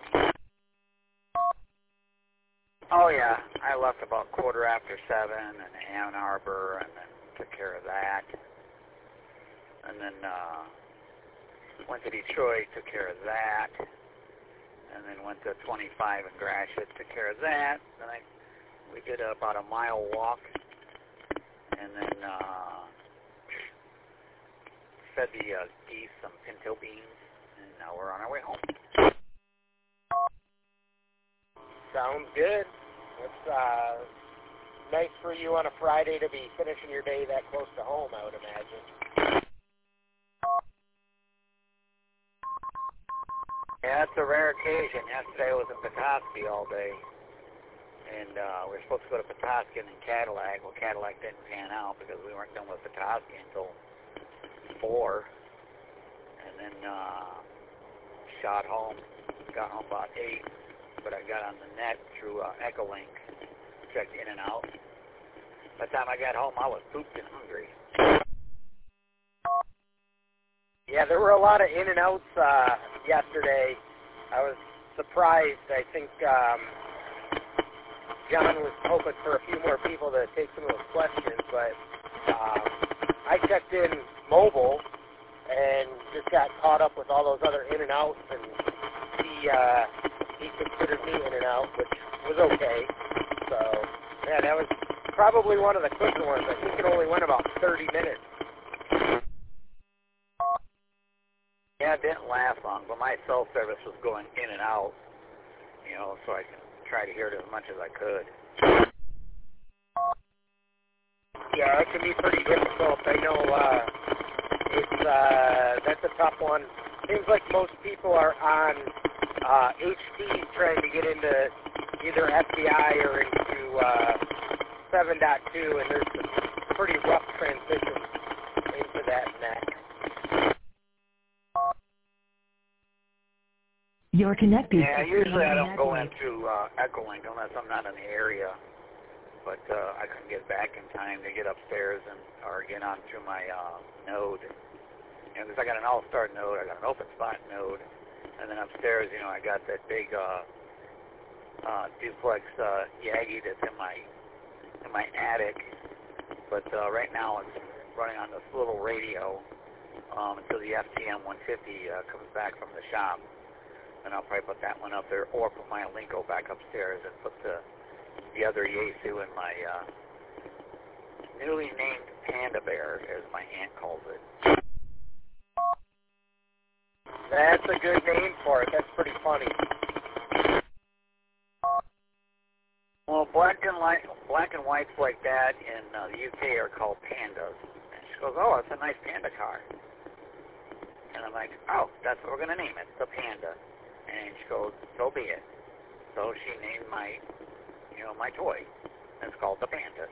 S5: Oh, yeah. I left about 7:15 in Ann Arbor and then took care of that. And then went to Detroit, took care of that. And then went to 25 in Gratiot, took care of that. Then we did about a mile walk. And then fed the geese some pinto beans. And now we're on our way home.
S7: Sounds good. It's nice for you on a Friday to be finishing your day that close to home, I would imagine.
S5: Yeah, it's a rare occasion. Yesterday I was in Petoskey all day. And we were supposed to go to Petoskey and Cadillac. Well, Cadillac didn't pan out because we weren't done with Petoskey until 4. And then shot home. Got home about 8. But I got on the net through Echo Link. Checked in and out. By the time I got home, I was pooped and hungry.
S7: Yeah, there were a lot of in and outs yesterday. I was surprised. I think John was hoping for a few more people to take some of those questions, but I checked in mobile and just got caught up with all those other in and outs, and he considered me in and out, which was okay. So, yeah, that was probably one of the quicker ones. I think it only went about 30 minutes.
S5: Yeah, it didn't last long, but my cell service was going in and out, you know, so I could try to hear it as much as I could.
S7: Yeah, it can be pretty difficult. I know that's a tough one. Seems like most people are on HT trying to get into either FBI or into 7.2, and there's some pretty rough transitions into that net.
S4: You're connected.
S5: Yeah, usually I don't go into Echolink unless I'm not in the area. But I couldn't get back in time to get upstairs or get onto my node. Because I got an all-star node, I got an open spot node, and then upstairs, I got that big duplex Yagi that's in my attic. But right now it's running on this little radio until the FTM 150 comes back from the shop. And I'll probably put that one up there, or put my Alinco back upstairs and put the other Yaesu in my newly named Panda Bear, as my aunt calls it.
S7: That's a good name for it. That's pretty funny.
S5: Well, black and whites like that in the UK are called pandas. And she goes, "Oh, it's a nice panda car." And I'm like, "Oh, that's what we're going to name it, the Panda." And she goes, "So be it." So she named my toy. It's called the Panda.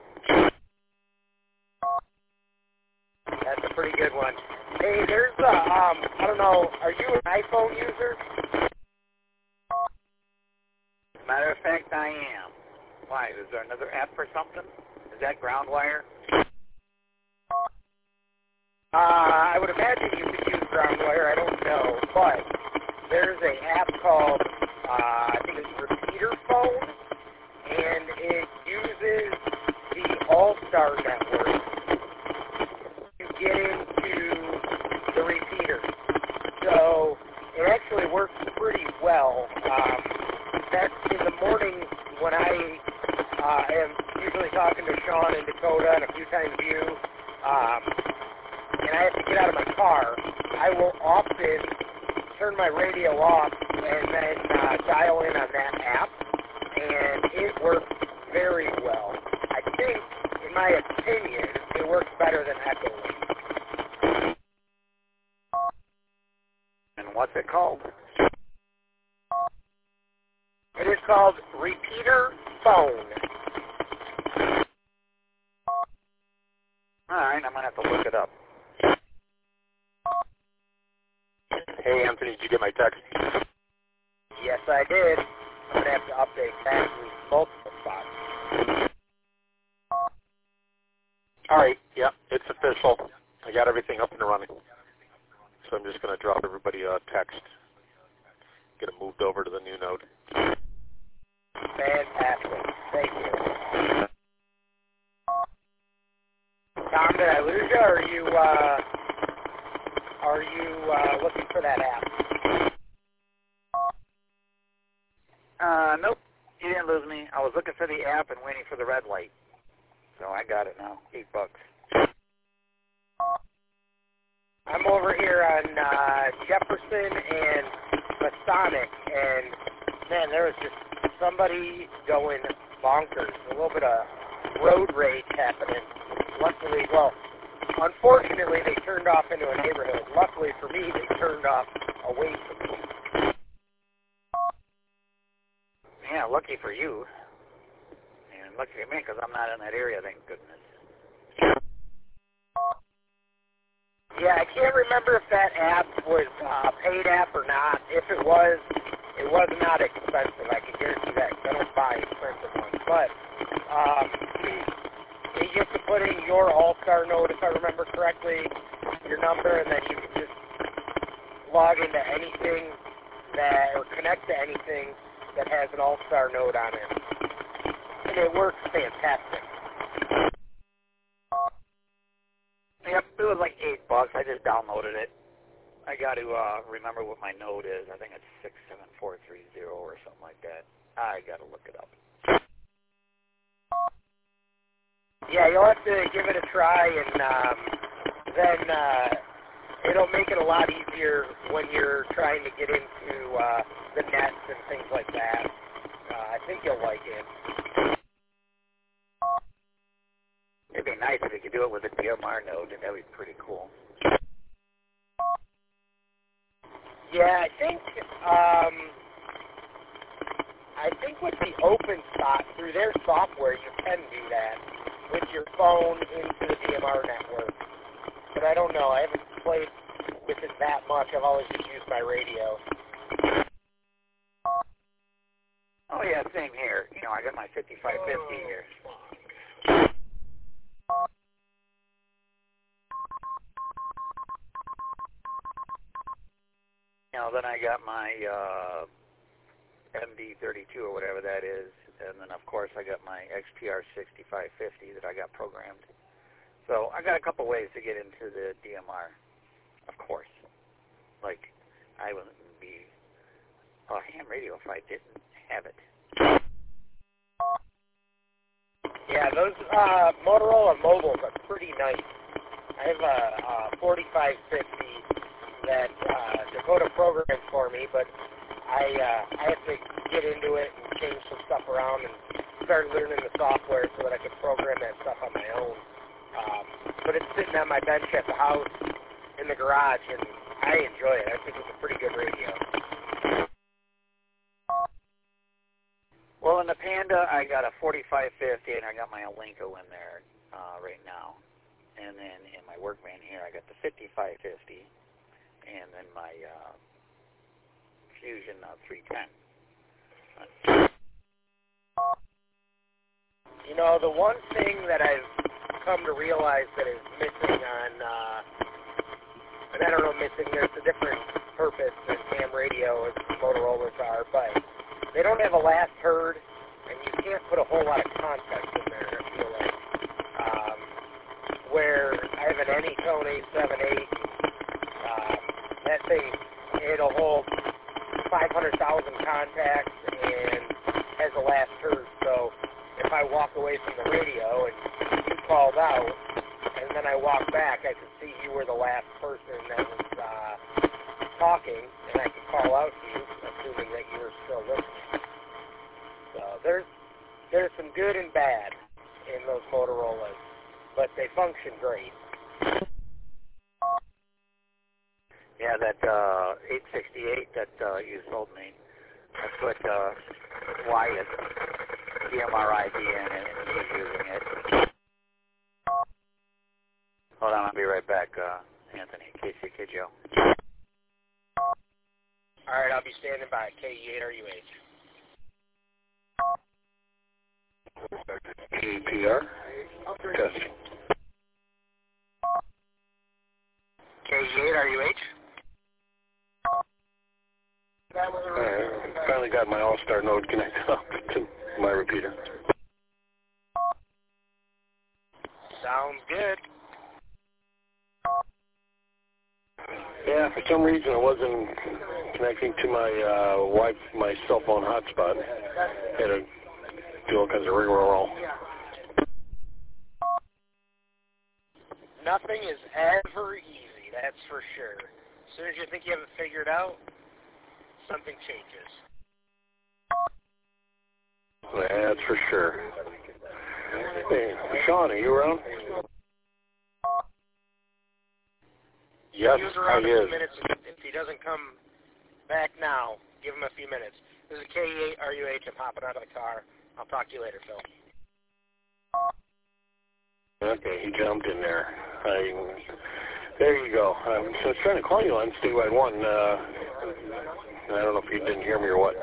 S7: That's a pretty good one. Hey, there's I don't know, are you an iPhone user?
S5: Matter of fact, I am. Why? Is there another app for something? Is that Groundwire?
S7: I would imagine you could use Groundwire. I don't know, but there's an app called, I think it's Repeater Phone, and it uses the All-Star Network to get into the repeater. So it actually works pretty well. That's in the morning when I am usually talking to Sean and Dakota and a few times you, and I have to get out of my car. I will often turn my radio off and then dial in on that app, and it works very well. I think, in my opinion, it works better than Echolink.
S5: And what's it called?
S7: It is called Repeater Phone.
S5: All right, I'm going to have to look it up.
S2: Hey, Anthony, did you get my text?
S7: Yes, I did. I'm going to have to update that with multiple spots.
S2: All right, yeah, it's official. I got everything up and running. So I'm just going to drop everybody a text. Get them moved over to the new node.
S7: Fantastic. Thank you. Tom, did I lose you, or are you looking for that app?
S5: Nope. You didn't lose me. I was looking for the app and waiting for the red light. So I got it now. $8.
S7: I'm over here on Jefferson and Masonic, and man, there was just somebody going bonkers. A little bit of road rage happening. Luckily, well, unfortunately, they turned off into a neighborhood. Luckily for me, they turned off away from me.
S5: Yeah, lucky for you. And lucky for me, because I'm not in that area, thank goodness.
S7: Yeah, I can't remember if that app was a paid app or not. If it was not expensive. I can guarantee that, because I don't buy expensive ones. But you get to put in your All-Star node, if I remember correctly, your number, and then you can just log into anything or connect to anything that has an All-Star node on it. And it works fantastic.
S5: Yep, it was like $8. I just downloaded it. I got to remember what my node is. I think it's 67430 or something like that. I got to look it up.
S7: Yeah, you'll have to give it a try, and then it'll make it a lot easier when you're trying to get into the nets and things like that. I think you'll like it.
S5: It'd be nice if you could do it with a DMR node, and that'd be pretty cool.
S7: Yeah, I think with the OpenSpot, through their software, you can do that with your phone into the DMR network. But I don't know. I haven't played with it that much. I've always just used my radio.
S5: Oh, yeah, same here. You know, I got my 5550 here. You know, then I got my MD32 or whatever that is, and then, of course, I got my XPR 6550 that I got programmed. So I got a couple ways to get into the DMR, of course. Like, I wouldn't be a ham radio if I didn't have it.
S7: Yeah, those Motorola mobiles are pretty nice. I have a 4550 that Dakota programs for me, but I have to get into it and change some stuff around and start learning the software so that I can program that stuff on my own. But it's sitting on my bench at the house in the garage, and I enjoy it. I think it's a pretty good radio.
S5: Well, in the Panda, I got a 4550, and I got my Alinco in there right now. And then in my Workman here, I got the 5550, and then my Fusion 310.
S7: You know, the one thing that I've come to realize that is missing on, and I don't know, missing, there's a different purpose than ham radio as Motorola's are, but they don't have a last heard, and you can't put a whole lot of context in there, I feel like. Where I have an Anytone A78, that thing, it'll hold 500,000 contacts and has a last heard. So if I walk away from the radio and you called out, and then I walk back, I could see you were the last person that was talking, and I could call out to you, assuming that you were still listening. So there's some good and bad in those Motorolas, but they function great.
S5: Yeah, that 868 that you sold me, I put Wyatt DMR ID in it, and he's using it. Hold on, I'll be right back, Anthony, KCK Joe.
S7: All right, I'll be standing by. KE8RUH.
S1: KPR. Test.
S7: KE8RUH.
S1: Finally got my All-Star node connected up to my repeater.
S7: Sounds good.
S1: Yeah, for some reason it wasn't connecting to my my cell phone hotspot. Had to do all kinds of rigmarole.
S7: Nothing is ever easy, that's for sure. As soon as you think you have it figured out, something changes.
S1: That's for sure. Hey, Sean, are you around? Yes,
S7: He was around
S1: I
S7: a
S1: is.
S7: few minutes. If he doesn't come back now, give him a few minutes. This is KE8RUH. I'm hopping out of the car. I'll talk to you later, Phil.
S1: Okay, he jumped in there. There you go. So I was trying to call you on Statewide 1. I don't know if you didn't hear me or what.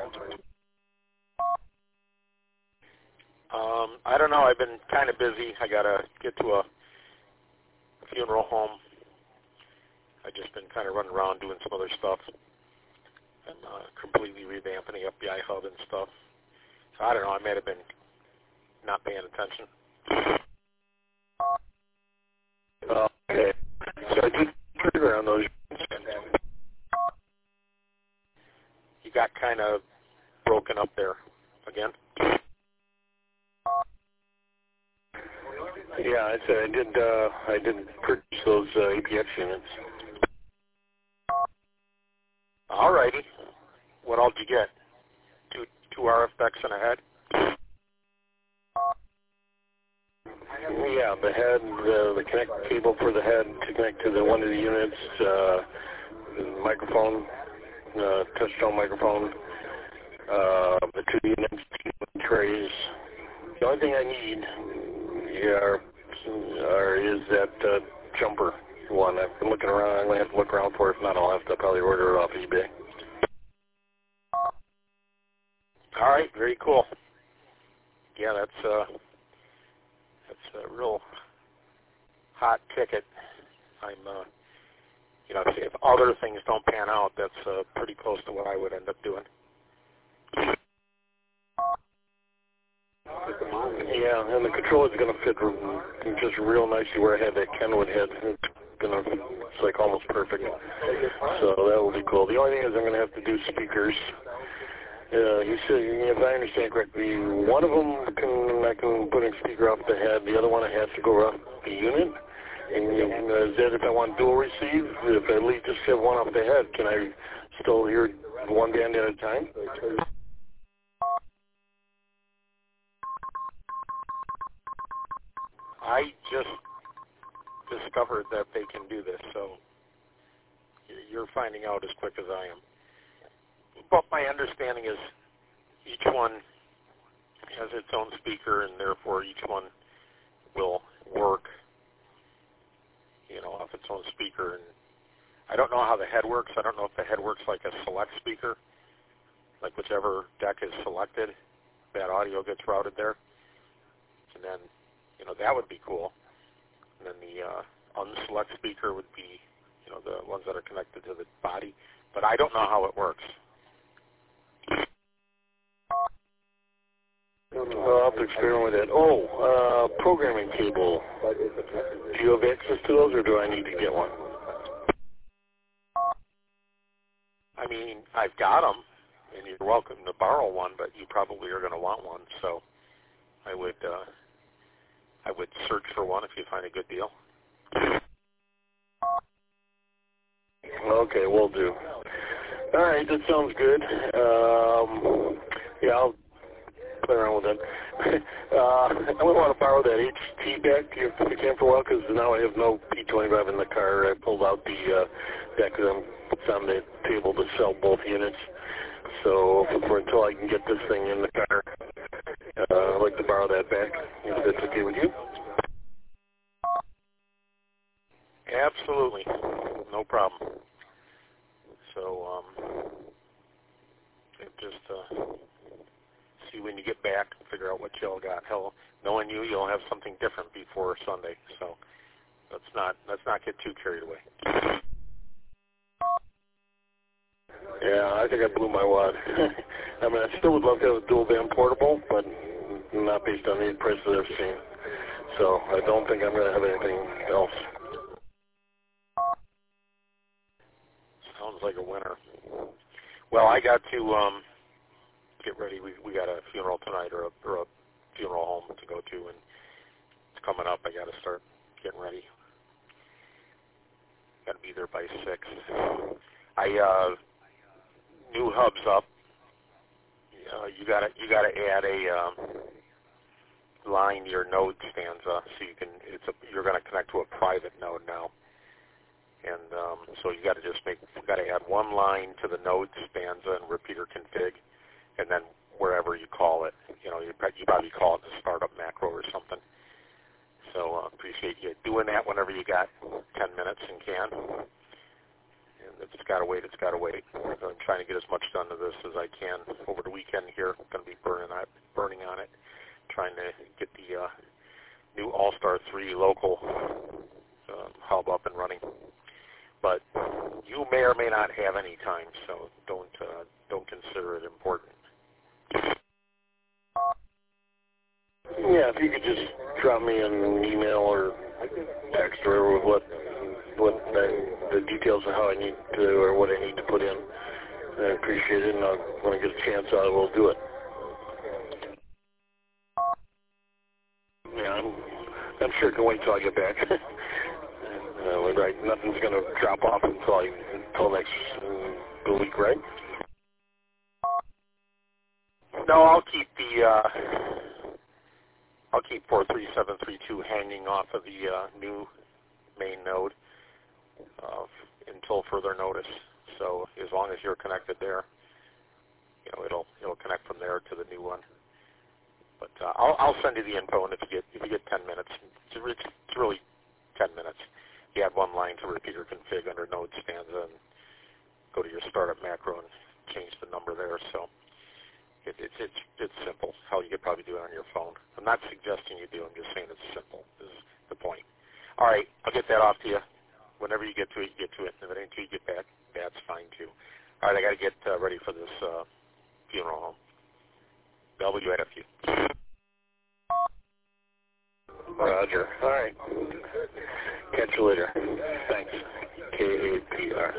S3: I don't know. I've been kind of busy. I got to get to a funeral home. I've just been kind of running around doing some other stuff and completely revamping the FBI hub and stuff. So I don't know. I might have been not paying attention.
S1: Okay. So I did trigger on those.
S3: You got kind of broken up there again.
S1: Yeah, I said I did purchase those APX units.
S3: All righty. What all did you get? Two RF decks and a head?
S1: Yeah, the head, the connect cable for the head to connect to one of the units, the microphone touch-tone microphone, the 2 units, 2 trays. The only thing I need is that jumper one. I've been looking around. I'm going to have to look around for it. If not, I'll have to probably order it off eBay.
S3: All right, very cool. Yeah, that's a real hot ticket. I'm, if other things don't pan out, that's pretty close to what I would end up doing.
S1: Yeah, and the controller's going to fit just real nicely where I had that Kenwood head. It's like almost perfect. So that will be cool. The only thing is I'm going to have to do speakers. You said, if I understand correctly, one of them I can put a speaker off the head. The other one I have to go off the unit. And is that if I want dual receive? If I just have one off the head, can I still hear one band at a time?
S3: I just discovered that they can do this, so you're finding out as quick as I am. But my understanding is each one has its own speaker, and therefore each one will work, off its own speaker. And I don't know how the head works. I don't know if the head works like a select speaker, like whichever deck is selected, that audio gets routed there. And then, that would be cool. And then the unselect speaker would be, the ones that are connected to the body. But I don't know how it works.
S1: I'll have to experiment with that. Programming cable. Do you have access to those, or do I need to get one?
S3: I mean, I've got them, and you're welcome to borrow one, but you probably are going to want one. So I would search for one if you find a good deal.
S1: Okay, will do. All right, that sounds good. I'll play around with that. I would want to borrow that HT back if you can for a while, because now I have no P25 in the car. I pulled out the deck because it's on the table to sell both units. So until I can get this thing in the car, I'd like to borrow that back, if that's okay with you.
S3: Absolutely. No problem. So, just see when you get back and figure out what y'all got. Hell, knowing you'll have something different before Sunday. So let's not get too carried away.
S1: Yeah, I think I blew my wad. I mean, I still would love to have a dual band portable, but not based on the prices I've seen. So I don't think I'm going to have anything else.
S3: Sounds like a winner. Well, I got to get ready. We got a funeral tonight, or a funeral home to go to, and it's coming up. I got to start getting ready. Got to be there by 6. New hub's up. You got to add a line to your node stanza, so you're going to connect to a private node now. And so you got to add one line to the node stanza and repeater config, and then wherever you call it, you probably call it the startup macro or something. So appreciate you doing that whenever you got 10 minutes and can. And if it's got to wait, it's got to wait. I'm trying to get as much done to this as I can over the weekend here. I'm going to be burning on it, trying to get the new All-Star 3 local hub up and running. But you may or may not have any time, so don't consider it important.
S1: Yeah, if you could just drop me an email or text or what the details of how I need to, or what I need to put in, I appreciate it, and when I get a chance, I will do it. Yeah, I'm sure I can wait till I get back. Right, nothing's going to drop off until next week, right?
S3: No, I'll keep 43732 hanging off of the new main node until further notice.
S1: So as long as you're connected there, it'll connect from there to the new one. But I'll send you the info, and if you get 10 minutes, it's really 10 minutes. You add one line to repeater config under node stanza and go to your startup macro and change the number there. So it's simple. How you could probably do it on your phone. I'm not suggesting you do. I'm just saying it's simple. This is the point. All right, I'll get that off to you. Whenever you get to it, you get to it. If it ain't till you get back, that's fine too. All right, I got to get ready for this funeral home. WAFU.
S3: Roger. All right. Catch you later. Thanks. KAPR.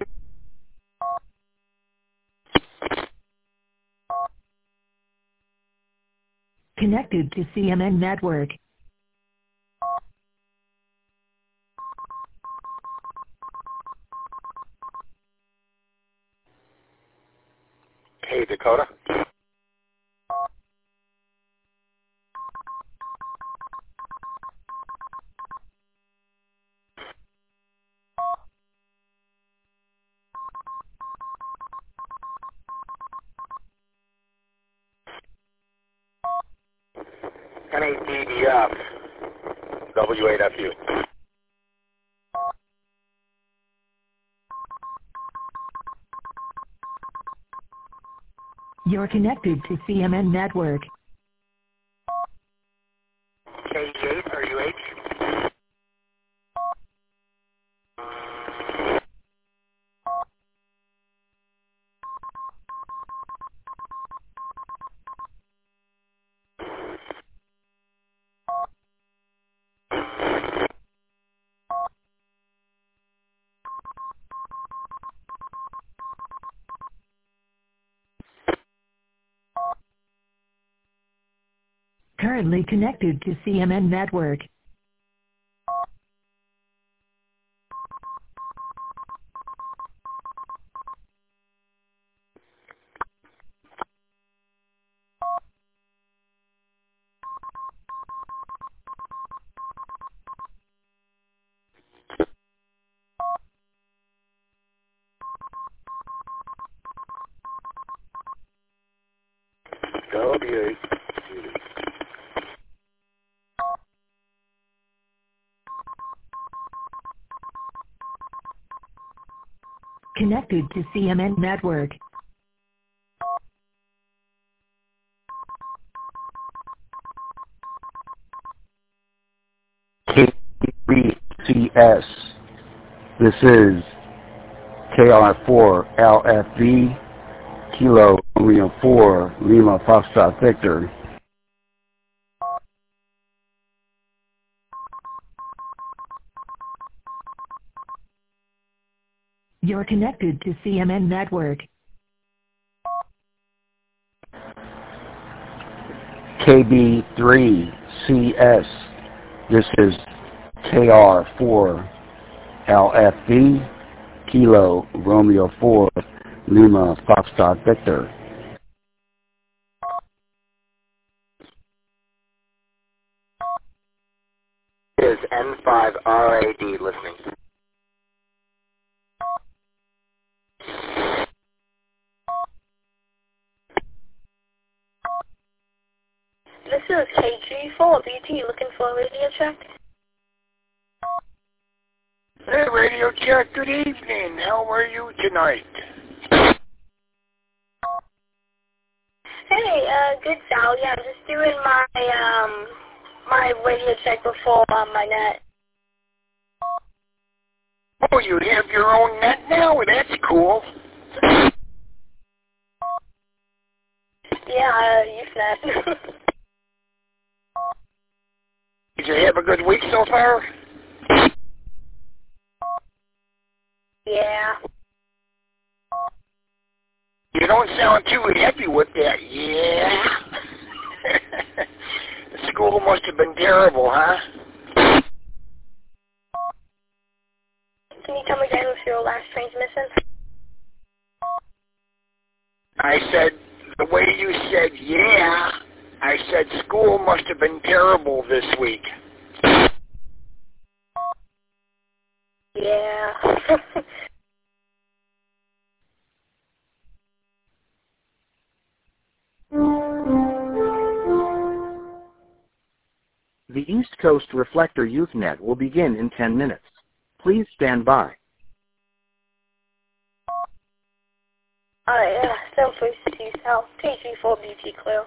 S4: Connected to CMN Network.
S1: Hey, Dakota.
S3: NADDF.
S1: W8FU.
S4: You're connected to CMN Network.
S7: K8, are you H?
S4: Currently connected to CMN Network.
S3: W8.
S4: Connected to CMN Network.
S8: K3CS. This is KR4 LFV Kilo Romeo 4 Lima Foxtrot Victor.
S4: You're connected to CMN Network.
S8: KB3CS. This is KR4 LFV Kilo Romeo 4 Lima Foxtrot Victor.
S7: Is N5RAD listening?
S9: This is KG4 BT looking for a radio check.
S2: Hey, Radio Check, good evening. How are you tonight?
S9: Hey, good Sal. Yeah, I'm just doing my my radio check before my net.
S2: Oh, you have your own net now? That's cool.
S9: Yeah, Usenet.
S2: Did you have a good week so far?
S9: Yeah.
S2: You don't sound too happy with that, yeah? School must have been terrible, huh?
S9: Can you tell me again if your last train's missing?
S2: I said, the way you said, yeah, I said school must have been terrible this week.
S9: Yeah.
S10: The East Coast Reflector UthNet will begin in 10 minutes. Please stand by.
S9: Alright, 746 South, KG4BT clear.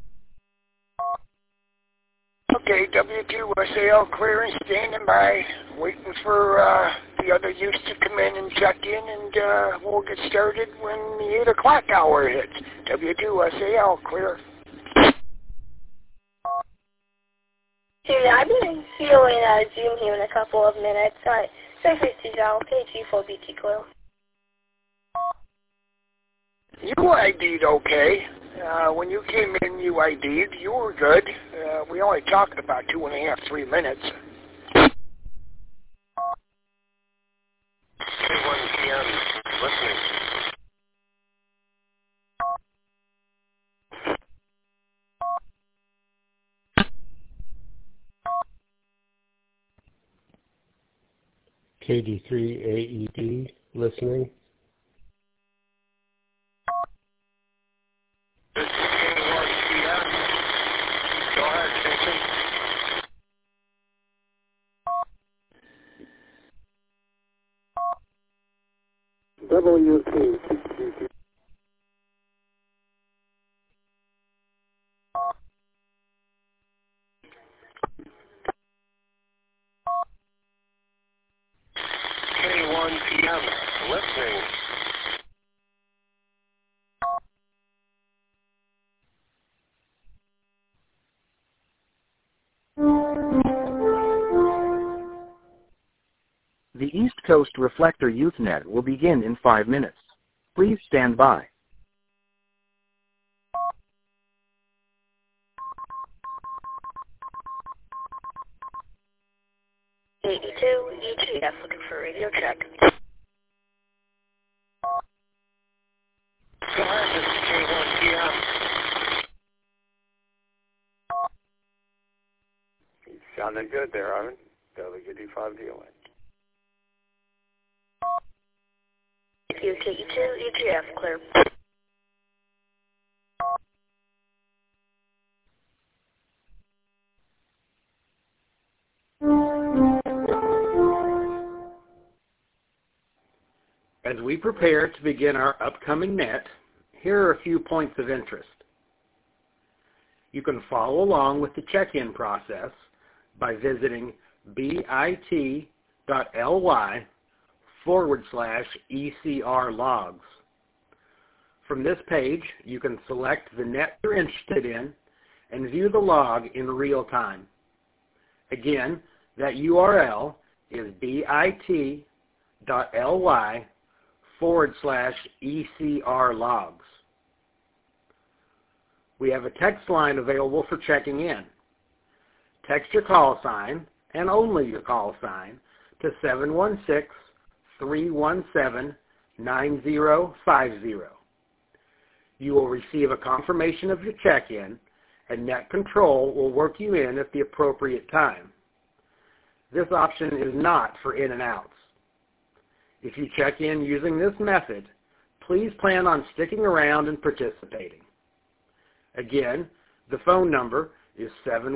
S2: Okay, W2SAL clear and standing by, waiting for the other use to come in and check in, and we'll get started when the 8 o'clock hour hits. W2SAL clear.
S9: Dude, I've been feeling Zoom here in a couple of minutes. Alright, 746 South, KG4BT clear.
S2: You ID'd okay. When you came in, you ID'd. You were good. We only talked about 2.5, 3 minutes.
S1: 1 p.m. listening.
S11: KD3 AED listening.
S2: WC.
S1: K1 p.m. listening.
S10: The East Coast Reflector UthNet will begin in 5 minutes. Please stand by.
S9: EG2, EGF looking for radio check.
S2: Go ahead, this is K1 p.m.
S12: Sounding good there, Armin. WD5 dealing.
S9: KE2, EGF clear.
S11: As we prepare to begin our upcoming net, here are a few points of interest. You can follow along with the check-in process by visiting bit.ly/ECR logs. From this page, you can select the net you're interested in and view the log in real time. Again, that URL is bit.ly/ECR logs. We have a text line available for checking in. Text your call sign, and only your call sign, to 716-317-9050. You will receive a confirmation of your check-in, and Net Control will work you in at the appropriate time. This option is not for in and outs. If you check in using this method, please plan on sticking around and participating. Again, the phone number is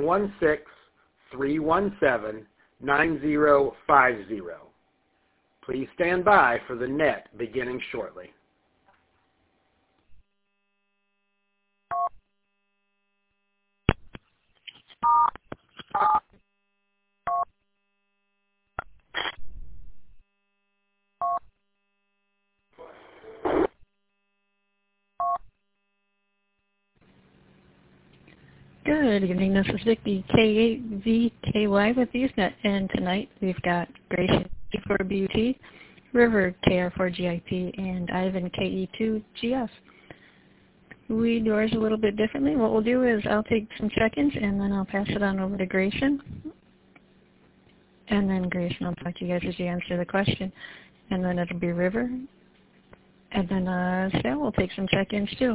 S11: 716-317-9050. Please stand by for the net beginning shortly.
S13: Good evening, this is Vicky, K8VKY with Usenet, and tonight we've got Grayson K4BT, River KR4GIP, and Ivan KE2GF. We do ours a little bit differently. What we'll do is I'll take some check-ins, and then I'll pass it on over to Grayson. And then Grayson will talk to you guys as you answer the question. And then it'll be River. And then Sal will take some check-ins too.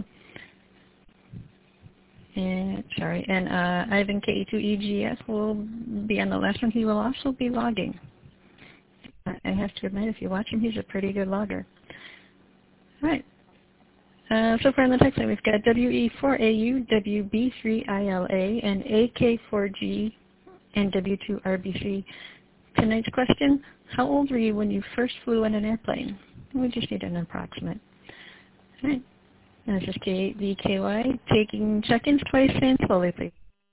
S13: And Ivan KE2EGS will be on the last one. He will also be logging. I have to admit, if you watch him, he's a pretty good logger. All right. So far on the text line, we've got WE4AU, WB3ILA, and AK4G and W2RBC. Tonight's question, how old were you when you first flew in an airplane? We just need an approximate. All right. This is K8VKY, taking check-ins twice and slowly, please.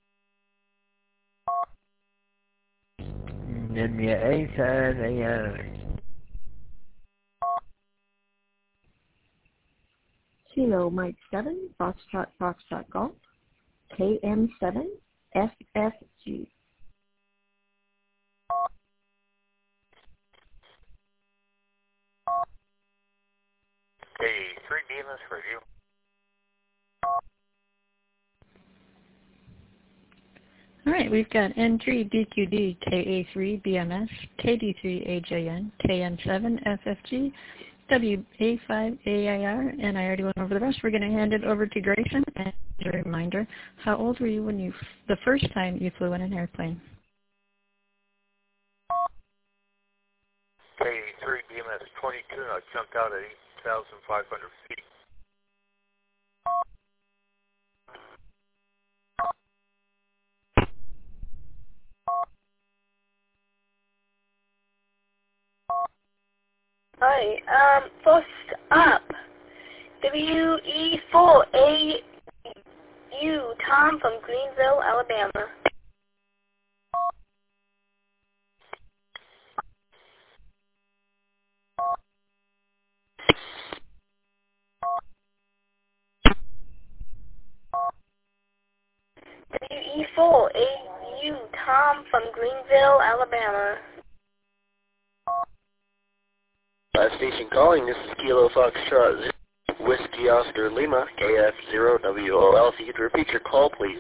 S14: India 8
S15: Kilo Mike 7, Foxtrot Golf, KM7, FFG.
S16: K3 BMS for you.
S13: All right, we've got N3DQD, KA3 BMS, KD3 AJN, KM7 FFG, WA5AIR, and I already went over the rest. We're going to hand it over to Grayson. And as a reminder, how old were you when the first time you flew in an airplane?
S16: K3 BMS 22, and I jumped out at 8,500 feet.
S9: Alright, first up, WE4AU, Tom from Greenville, Alabama. WE4AU, Tom from Greenville, Alabama.
S17: Last station calling, this is Kilo Foxtrot Whiskey Oscar Lima, KF0WOL. If you could repeat your call, please.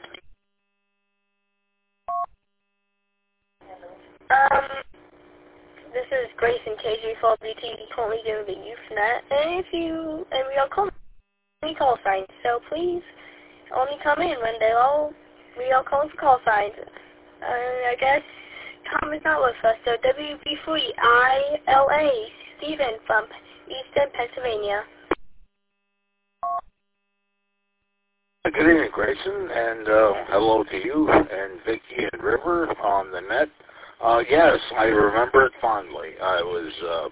S9: This is Grayson KG4BT, currently doing the Usenet, and we are calling any call signs, so please only come in when we are calling for call signs. I guess Tom is not with us, so WB3ILA, Stephen from Eastern Pennsylvania.
S6: Good evening, Grayson, and hello to you and Vicky and River on the net. Yes, I remember it fondly. I was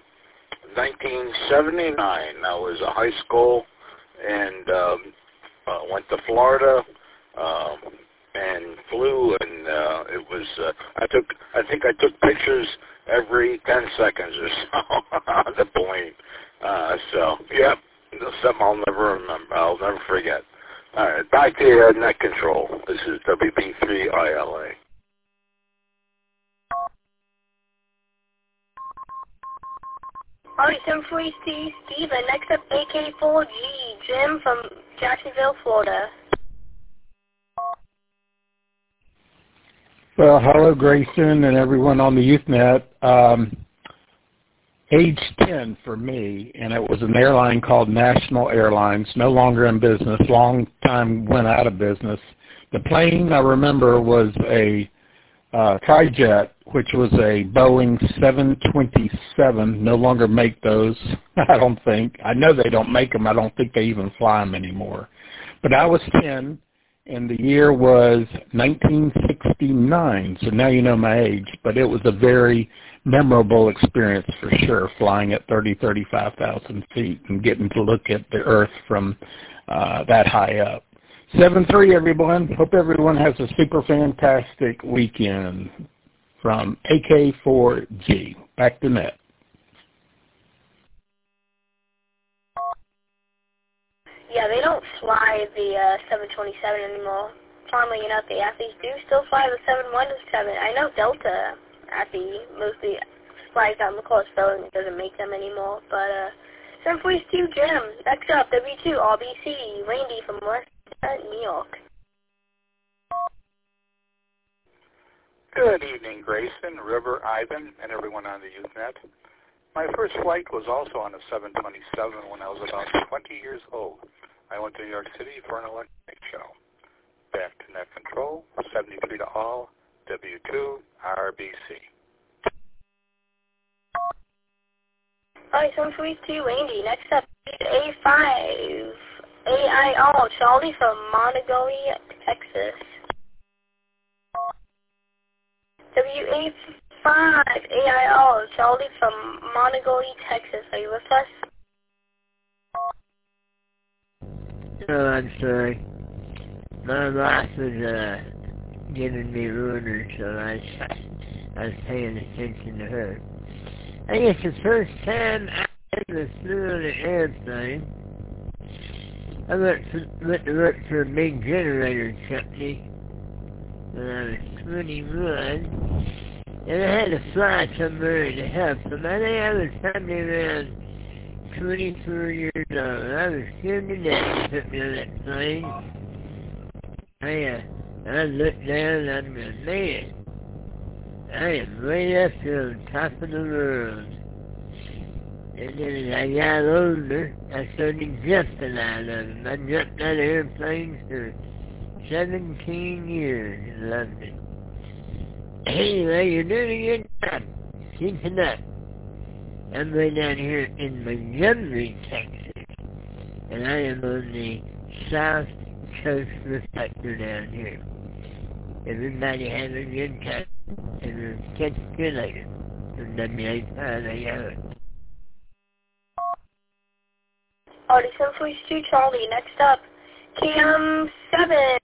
S6: 1979. I was a high school and went to Florida and flew, and it was. I think I took pictures every 10 seconds or so on the plane. So yeah, something I'll never remember. I'll never forget. All right, back to net control. This is WB3ILA.
S9: Alright, 743 Steven. Next up, AK4G, Jim from Jacksonville, Florida.
S11: Well, hello, Grayson, and everyone on the Usenet. Age 10 for me, and it was an airline called National Airlines, no longer in business, long time went out of business. The plane, I remember, was a Trijet, which was a Boeing 727, no longer make those, I don't think. I know they don't make them. I don't think they even fly them anymore. But I was 10, and the year was 1969, so now you know my age. But it was a very memorable experience for sure, flying at 35,000 feet and getting to look at the Earth from that high up. 7-3, everyone. Hope everyone has a super fantastic weekend. From AK4G. Back to net.
S9: Yeah, they don't fly the 727 anymore. Funnily enough, the athletes do still fly the 717. I know Delta athlete mostly flies down the coast, though, and doesn't make them anymore. But 742 Jim. Next up, W2 RBC, Randy from West New York.
S6: Good evening, Grayson, River, Ivan, and everyone on the Usenet. My first flight was also on a 727 when I was about 20 years old. I went to New York City for an electric show. Back to net control, 73 to all, W2, RBC.
S9: Alright, 742 Randy. Next up, A5 AIR, Charlie from Montgomery, Texas. W85AIL, Charlie from Monongalia, Texas. Are you with us?
S14: Oh, I'm sorry. My boss was giving me orders, so I was paying attention to her. I guess the first time I ever flew on an airplane, I went to work for a big generator company when I was 21, and I had to fly somewhere to help them. I think I was probably around 24 years old. I was scared to death to put me on that plane. I looked down and I'm going, man, I am way up here on top of the world. And then as I got older, I started jumping out of them. I jumped out of airplanes for 17 years and loved it. Anyway, you're doing a good job. Keep it up. I'm way down here in Montgomery, Texas, and I am on the South Coast Reflector down here. Everybody have a good time, and we'll catch you later from W85AIL.
S9: Audition 2 Charlie. Next up, KM7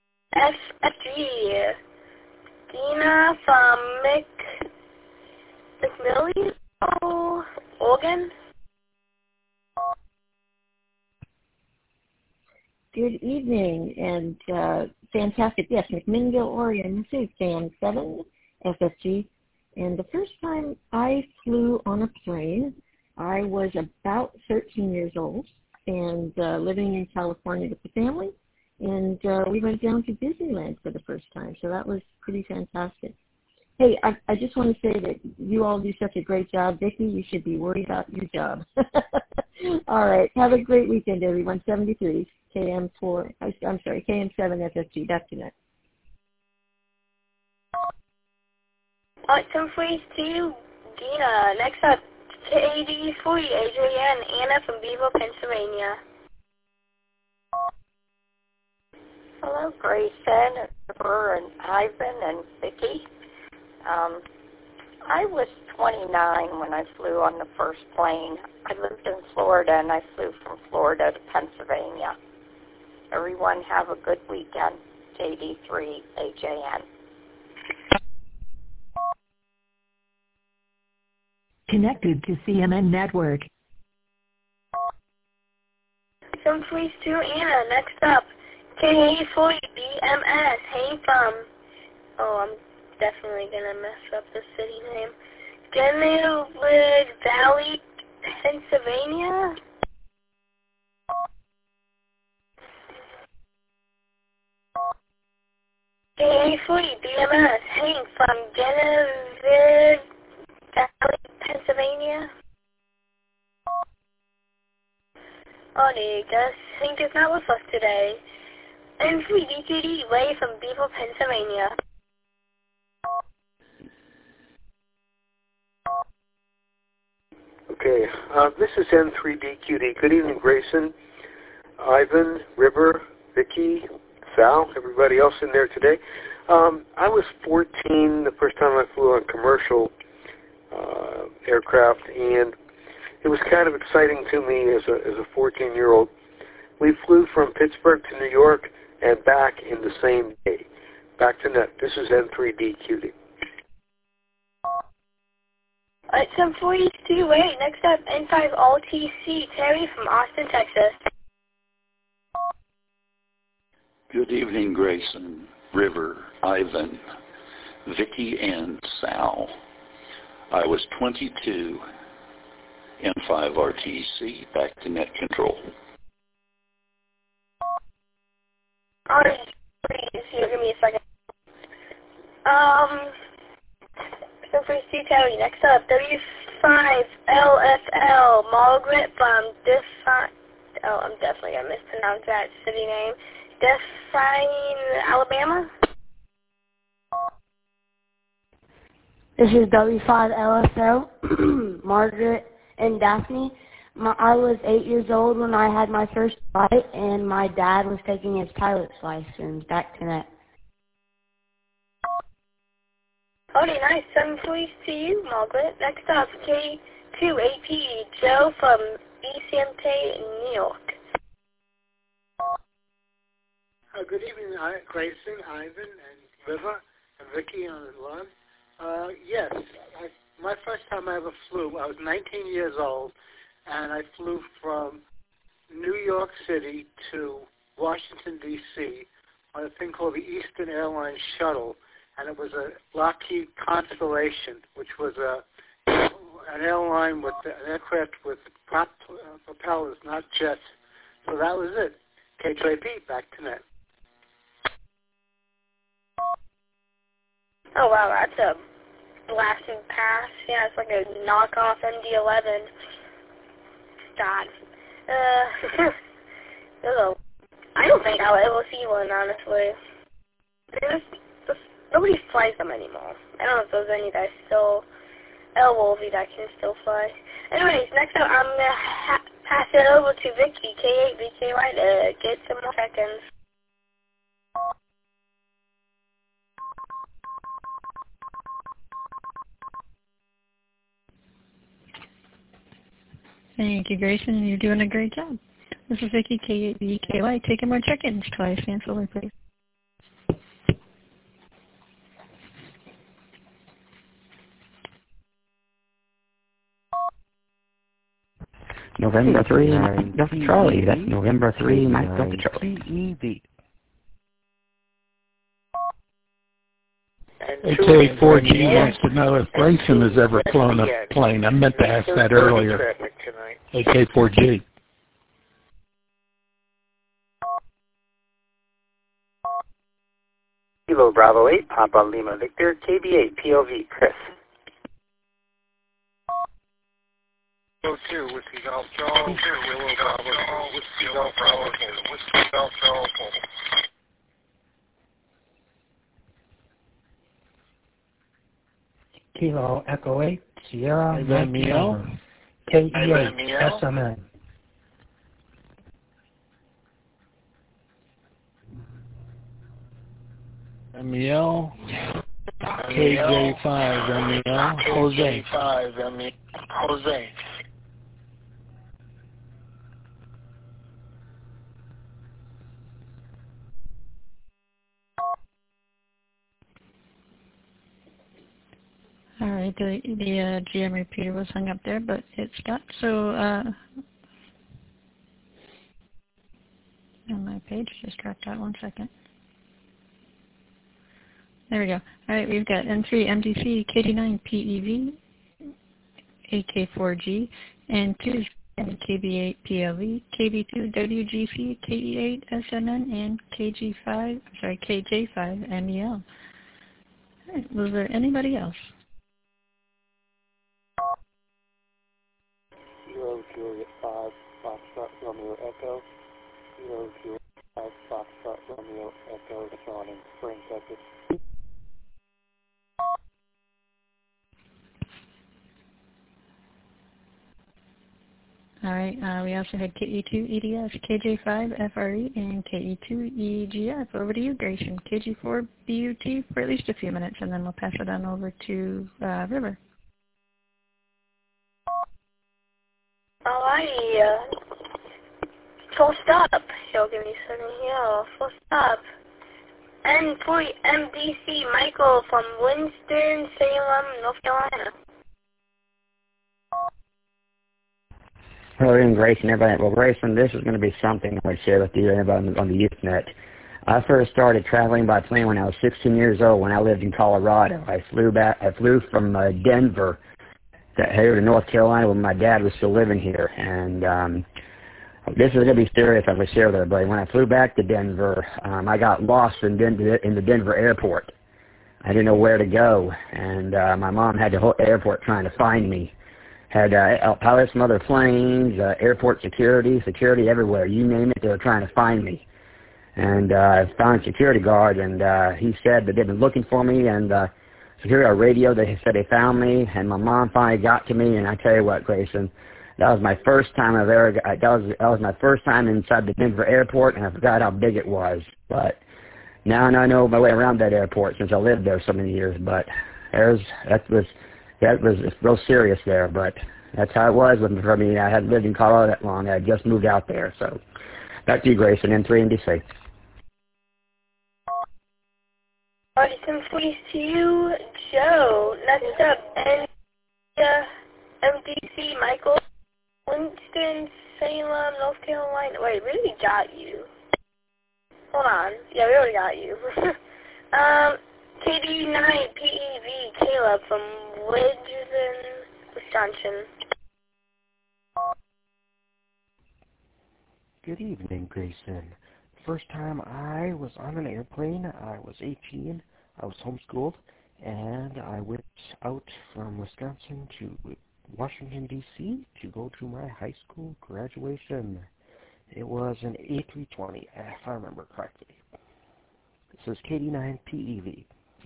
S9: FFG. Dina from McMillan, Oregon.
S15: Good evening, and fantastic. Yes, McMinnville, Oregon. This is KM7 FFG. And the first time I flew on a plane, I was about 13 years old and living in California with the family. And we went down to Disneyland for the first time, so that was pretty fantastic. Hey, I just want to say that you all do such a great job. Vicki, you should be worried about your job. All right, have a great weekend, everyone. 73, KM7 FFG. Back to that.
S9: Some phrase to Dina. Next up, KD40, AJN, Anna from Beaver, Pennsylvania.
S18: Hello, Grayson, River, and Ivan, and Vicki. I was 29 when I flew on the first plane. I lived in Florida, and I flew from Florida to Pennsylvania. Everyone have a good weekend. KD3, AJN.
S4: Connected to CMN Network.
S9: Some please to Anna. Next up, KA40 BMS. Hey from, I'm definitely going to mess up the city name. Glenwood Valley, Pennsylvania. KA40 BMS. Hey from Glenwood Valley, Pennsylvania. Hank is not with us today. And 3DQD, Way from Beaver, Pennsylvania.
S19: Okay, this is N3DQD. Good evening, Grayson, Ivan, River, Vicki, Sal, everybody else in there today. I was 14 the first time I flew on commercial aircraft, and it was kind of exciting to me as a 14-year-old. We flew from Pittsburgh to New York and back in the same day. Back to net. This is N3DQD.
S9: Alright, some 42. Wait, next up, N5 LTC, Terry from Austin, Texas.
S20: Good evening, Grayson, River, Ivan, Vicki, and Sal. I was 22, N5 RTC, back to net control.
S9: Alright, please, here, give me a second. So for Terry, next up, W5LFL, Margaret from I'm definitely going to mispronounce that city name. Define, Alabama?
S21: This is W5LFL, Margaret and Daphne. I was 8 years old when I had my first flight, and my dad was taking his pilot's license. Back to net.
S9: Howdy, nice. 7 police to you, Margaret. Next up, K2AP Joe from ECMT in New York.
S5: Good evening, Grayson, Ivan, and River, and Vicky on the line. Yes, my first time I ever flew, I was 19 years old, and I flew from New York City to Washington, D.C. on a thing called the Eastern Airlines Shuttle, and it was a Lockheed Constellation, which was an airline with an aircraft with propellers, not jets. So that was it. K2AP, back to net.
S9: Oh, wow, that's a blasting pass. Yeah, it's like a knockoff MD-11. God. I don't think I'll ever see one, honestly. Nobody flies them anymore. I don't know if there's any that still, Wolvie, that can still fly. Anyways, next up, I'm going to pass it over to Vicky, K8VKY, to get some more seconds.
S13: Thank you, Grayson. You're doing a great job. This is Vicky, K8VKY. Taking more check-ins twice. Stand forward, please.
S8: November 3, Mike Delta Charlie. That's November 3, Mike Delta Charlie.
S22: CEV. AK4G wants to know if Grayson has ever flown a plane. I meant to ask that earlier. AK4G.
S23: Kilo Bravo 8, Papa Lima Victor, KB8, POV, Chris.
S2: Kilo 2, Whiskey Golf Charles, Kilo Bravo 2, Whiskey Golf Bravo 2, Whiskey Golf Charles.
S24: Kilo Echo 8, Sierra
S22: Romeo,
S24: KE8, SMN.
S22: MEL, KJ5, MEL, Jose.
S2: KJ5, Jose.
S13: All right, the GM repeater was hung up there, but it stopped. So on my page, just dropped out 1 second. There we go. All right, we've got N3 MDC, KD9 PEV, AK4G, N2 KB8 PLV, KB2 WGC, KE8 SMN, and KJ5 MEL. All right, was there anybody else?
S5: Kilo Juliet 5, Foxtrot Romeo Echo. Kilo Juliet 5, Foxtrot Romeo Echo, Sean in Spring, Texas.
S13: All right, we also had KE2 EDS, KJ5 FRE, and KE2 EGF. Over to you, Grayson. KG4 BUT for at least a few minutes, and then we'll pass it on over to River.
S9: Alrighty, first up, he'll give me a second here. First up, N3 MDC Michael from Winston-Salem, North Carolina.
S8: Hello, Grayson, everybody. Well, Grayson, this is going to be something I would share with you on the Usenet. I first started traveling by plane when I was 16 years old when I lived in Colorado. I flew from Denver here to North Carolina when my dad was still living here. And this is going to be serious, I would share with everybody. When I flew back to Denver, I got lost in the Denver airport. I didn't know where to go, and my mom had the whole airport trying to find me. Had pilots from other planes, airport security everywhere. You name it, they were trying to find me. And I found a security guard, and he said that they'd been looking for me, and security on radio, they said they found me, and my mom finally got to me, and I tell you what, Grayson, that was my first time that was my first time inside the Denver airport, and I forgot how big it was. But now I know my way around that airport since I lived there so many years, but that was real serious there, but that's how it was for me. I hadn't lived in Colorado that long. I had just moved out there. So back to you, Grayson, N3 and DC.
S9: Alright, some please to you, Joe. Next up, MDC, Michael, Winston, Salem, North Carolina. Wait, we already got you. Hold on. Yeah, we already got you. KD9PEV, Caleb from Widgeon, Wisconsin.
S1: Good evening, Grayson. First time I was on an airplane, I was 18. I was homeschooled, and I went out from Wisconsin to Washington, D.C. to go to my high school graduation. It was an A320, if I remember correctly. This is KD9PEV.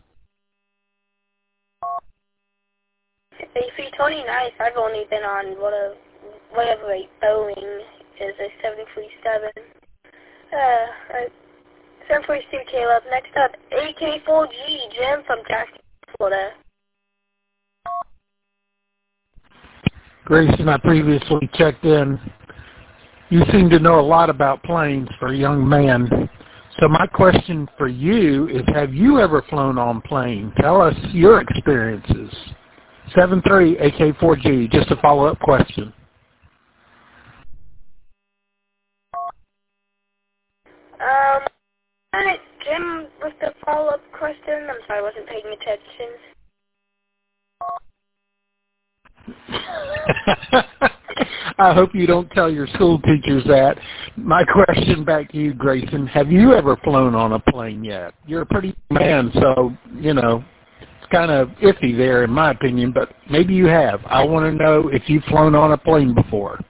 S9: A320, nice. I've only been on whatever a Boeing is, a 737. 742, Caleb. Next up, AK4G, Jim from Jackson, Florida.
S22: Grayson, I previously checked in. You seem to know a lot about planes for a young man. So my question for you is, have you ever flown on plane? Tell us your experiences. 73 AK4G, just a follow-up question.
S9: Alright, Jim, with the follow-up question, I'm sorry, I wasn't paying attention.
S22: I hope you don't tell your school teachers that. My question back to you, Grayson, have you ever flown on a plane yet? You're a pretty man, so, you know, it's kind of iffy there in my opinion, but maybe you have. I want to know if you've flown on a plane before.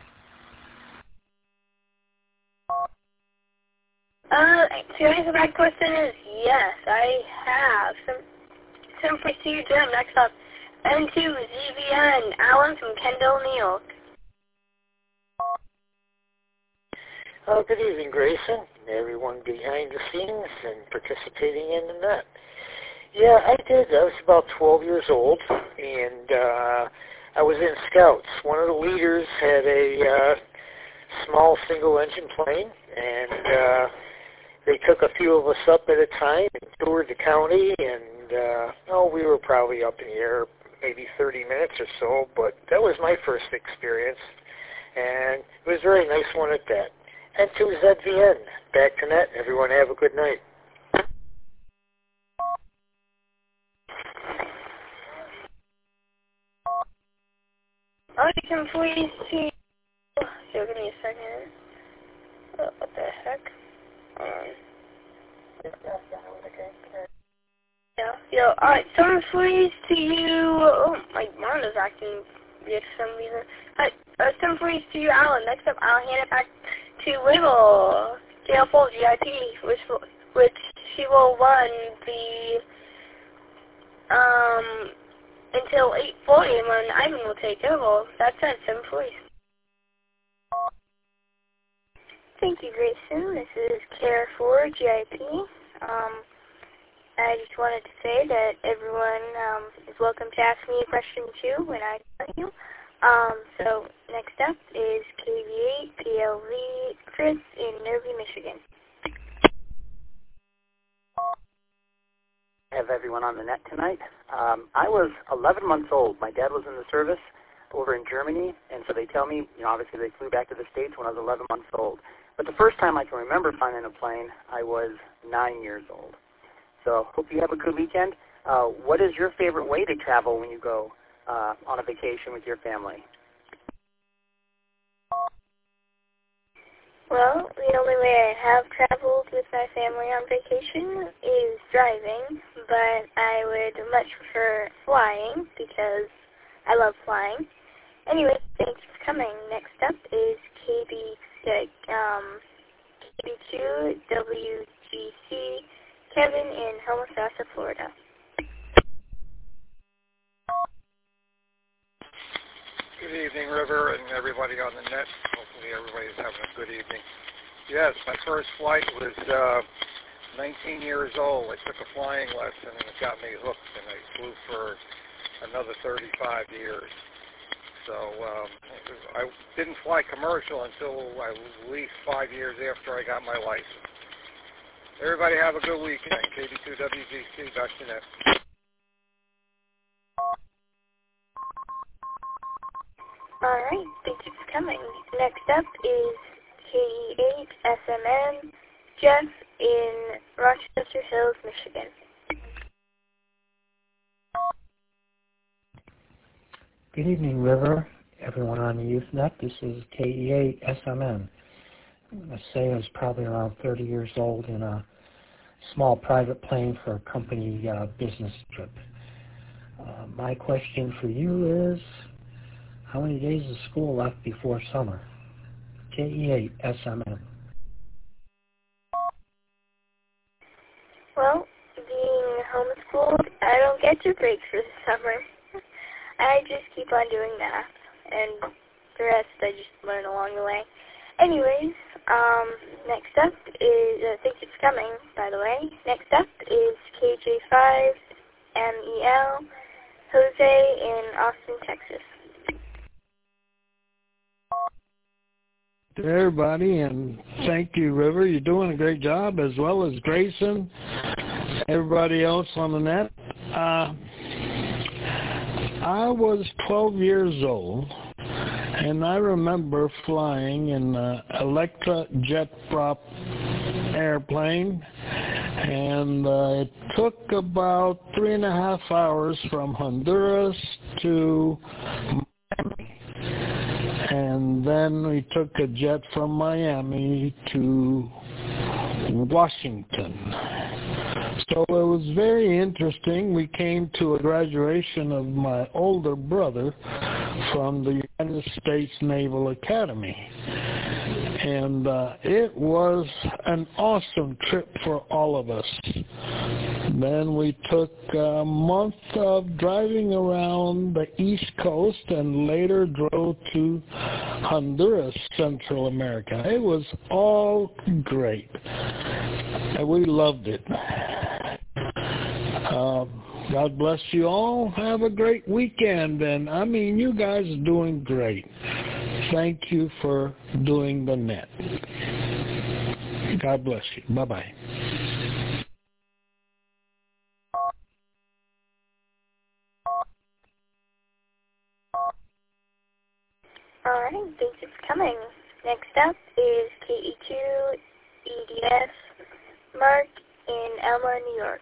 S9: To answer that question is yes, I have. Some for you, Jim. Next up, N2 ZVN, Alan from Kendall, New York.
S3: Oh, good evening, Grayson, and everyone behind the scenes and participating in the net. Yeah, I did. I was about 12 years old, and I was in Scouts. One of the leaders had a small single-engine plane, and they took a few of us up at a time and toured the county, and we were probably up in the air maybe 30 minutes or so, but that was my first experience, and it was a very nice one at that. And to ZVN, back to net. Everyone have a good night.
S9: Alright, can please see... So give me a second. What the heck? Yeah, alright, some please to you. Oh, my mind is acting weird for some reason. Alright, some please to you, Alan. Next up, I'll hand it back to Wiggle, JL4 GIP, which she will run until 8:40 when Ivan will take over. That's it, 7 please. Thank you, Grayson. This is Care4 GIP. I just wanted to say that everyone is welcome to ask me a question too when I tell you. So next up is KV8 PLV Chris in Nervy, Michigan.
S7: I have everyone on the net tonight. I was 11 months old. My dad was in the service over in Germany, and so they tell me, obviously they flew back to the States when I was 11 months old. But the first time I can remember flying in a plane, I was 9 years old. So hope you have a good weekend. What is your favorite way to travel when you go on a vacation with your family?
S9: Well, the only way I have traveled with my family on vacation is driving, but I would much prefer flying because I love flying. Anyway, thanks for coming. Next up is KB2 WGC Kevin in Homosassa, Florida.
S10: Good evening, River, and everybody on the net. Hopefully everybody's having a good evening. Yes, my first flight was 19 years old, I took a flying lesson, and it got me hooked, and I flew for another 35 years. So I didn't fly commercial until at least 5 years after I got my license. Everybody have a good weekend. KB2WGC, .net.
S9: All right, thank you for coming. Next up is KE8SMN, Jeff in Rochester Hills, Michigan.
S24: Good evening, River. Everyone on the Usenet. This is KE8SMN. I say I was probably around 30 years old in a small private plane for a company business trip. My question for you is, how many days of school left before summer? KE8SMN.
S9: Well, being homeschooled, I don't get to breaks for the summer. I just keep on doing math, and the rest I just learn along the way. Anyways, next up is, thank you for coming, by the way. Next up is KJ5MEL, Jose in Austin, Texas.
S22: To everybody, and thank you, River. You're doing a great job, as well as Grayson, everybody else on the net. I was 12 years old, and I remember flying in an Electra jet prop airplane, and it took about 3.5 hours from Honduras to Miami. And then we took a jet from Miami to Washington. So it was very interesting. We came to a graduation of my older brother from the United States Naval Academy. And it was an awesome trip for all of us. Then we took a month of driving around the East Coast and later drove to Honduras, Central America. It was all great. And we loved it. God bless you all. Have a great weekend. And, I mean, you guys are doing great. Thank you for doing the net. God bless you. Bye-bye.
S9: All right, thank you for coming. Next up is KE2EDS, Mark in Elma, New York.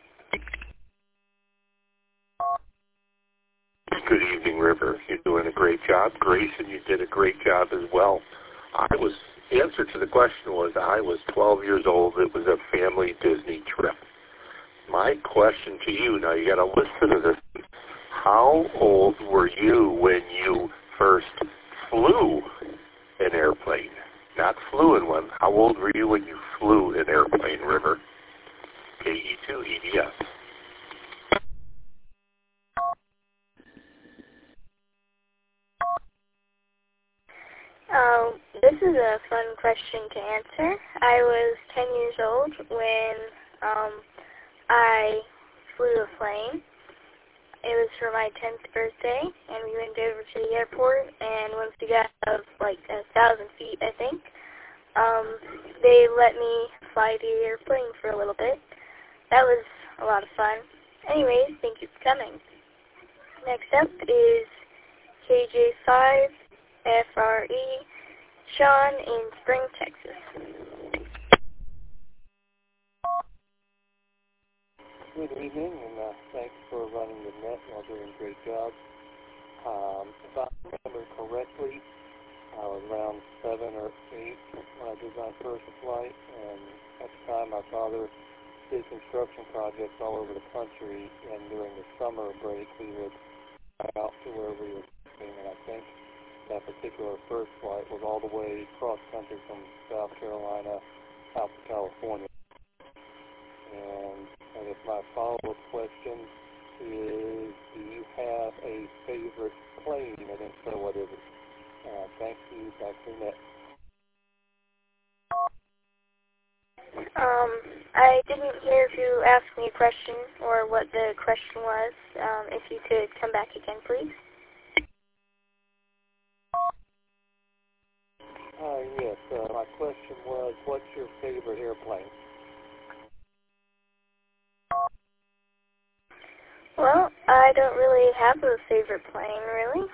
S11: Good evening, River. You're doing a great job. Grayson, you did a great job as well. The answer to the question was I was 12 years old. It was a family Disney trip. My question to you, now you got to listen to this. How old were you when you first flew an airplane? Not flew in one. How old were you when you flew an airplane, River? KE2EDS.
S9: This is a fun question to answer. I was 10 years old when I flew a plane. It was for my 10th birthday, and we went over to the airport, and once we got up like 1,000 feet, I think, they let me fly the airplane for a little bit. That was a lot of fun. Anyways, thank you for coming. Next up is KJ5FRE, Sean in Spring, Texas.
S12: Good evening, and thanks for running the net. Y'all doing a great job. If I remember correctly, I was around 7 or 8 when I did my first flight, and at the time my father did construction projects all over the country, and during the summer break we would fly out to where we were staying, and I think that particular first flight was all the way cross country from South Carolina out to California. And I guess my follow-up question is, do you have a favorite plane, and if so, what is it? Thank you. Back to the net.
S9: I I didn't hear if you asked me a question or what the question was. If you could come back again, please.
S12: Yes, my question was, what's your favorite airplane?
S9: Well, I don't really have a favorite plane, really.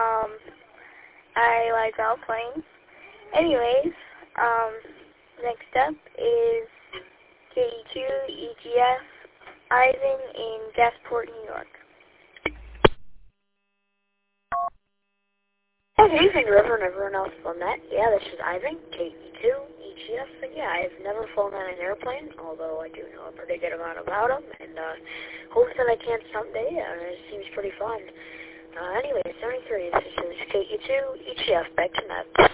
S9: I like all planes. Anyways, next up is KE2 EGF Ivan in Gasport, New York.
S6: Good evening, River, and everyone else on that. Yeah, this is Ivan, KE2 EGF, and yeah, I've never flown on an airplane, although I do know a pretty good amount about them, and hope that I can someday. It seems pretty fun. Anyway, 73, this is KE2 EGF, back to net.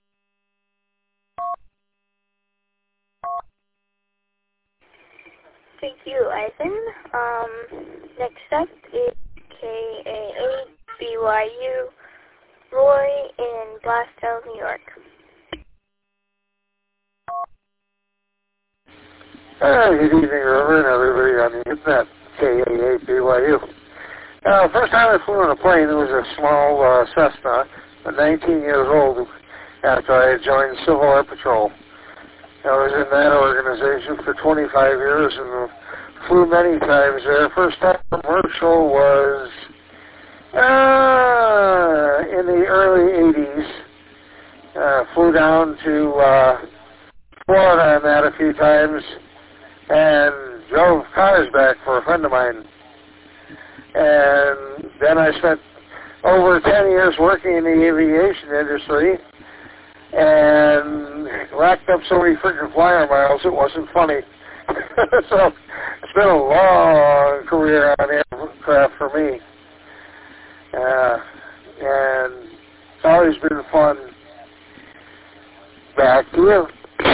S9: Thank you, Ivan. Next up is KA8 BYU Roy in Blaisdell, New York.
S2: Good evening, River, and everybody on the internet. KA8 BYU. First time I flew on a plane, it was a small Cessna, 19 years old, after I had joined Civil Air Patrol. I was in that organization for 25 years and flew many times there. First time commercial was in the early 80s. Flew down to Florida on that a few times and drove cars back for a friend of mine. And then I spent over 10 years working in the aviation industry and racked up so many freaking flyer miles it wasn't funny. So it's been a long career on aircraft for me. And it's always been fun. Back to you.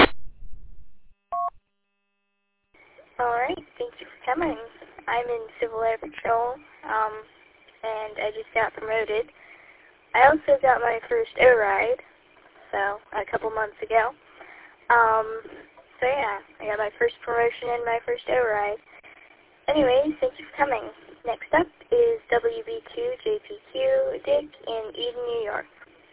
S9: Alright, thank you for coming. I'm in Civil Air Patrol, and I just got promoted. I also got my first air ride, so a couple months ago. So yeah, I got my first promotion and my first air ride. Anyways, thank you for coming. Next up is WB2JPQ Dick in Eden, New York.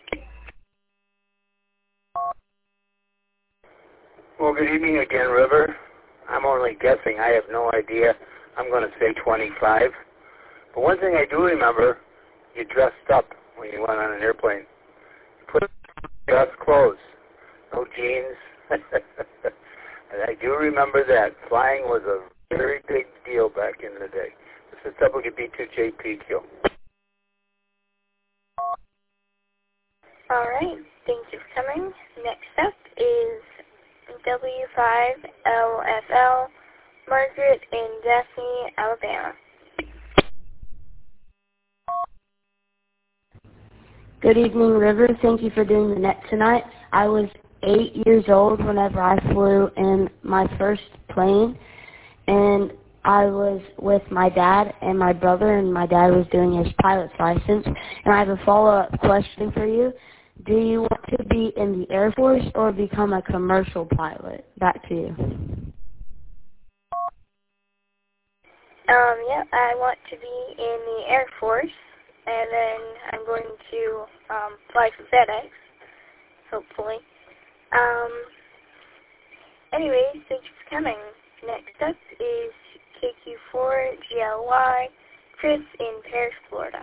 S23: Well, good evening again, River. I'm only guessing. I have no idea. I'm going to say 25. But one thing I do remember, you dressed up when you went on an airplane. You put on dress clothes, no jeans. And I do remember that. Flying was a very big deal back in the day. This is WB2JPQ.
S9: All right, thank you for coming. Next up is W5LFL Margaret in Daphne, Alabama.
S21: Good evening, River. Thank you for doing the net tonight. I was 8 years old whenever I flew in my first plane, and I was with my dad and my brother, and my dad was doing his pilot's license. And I have a follow-up question for you. Do you want to be in the Air Force or become a commercial pilot? Back to you.
S9: Yeah, I want to be in the Air Force, and then I'm going to fly for FedEx, hopefully. Anyways, thank you for coming. Next up is KQ4GLY, Chris in Paris, Florida.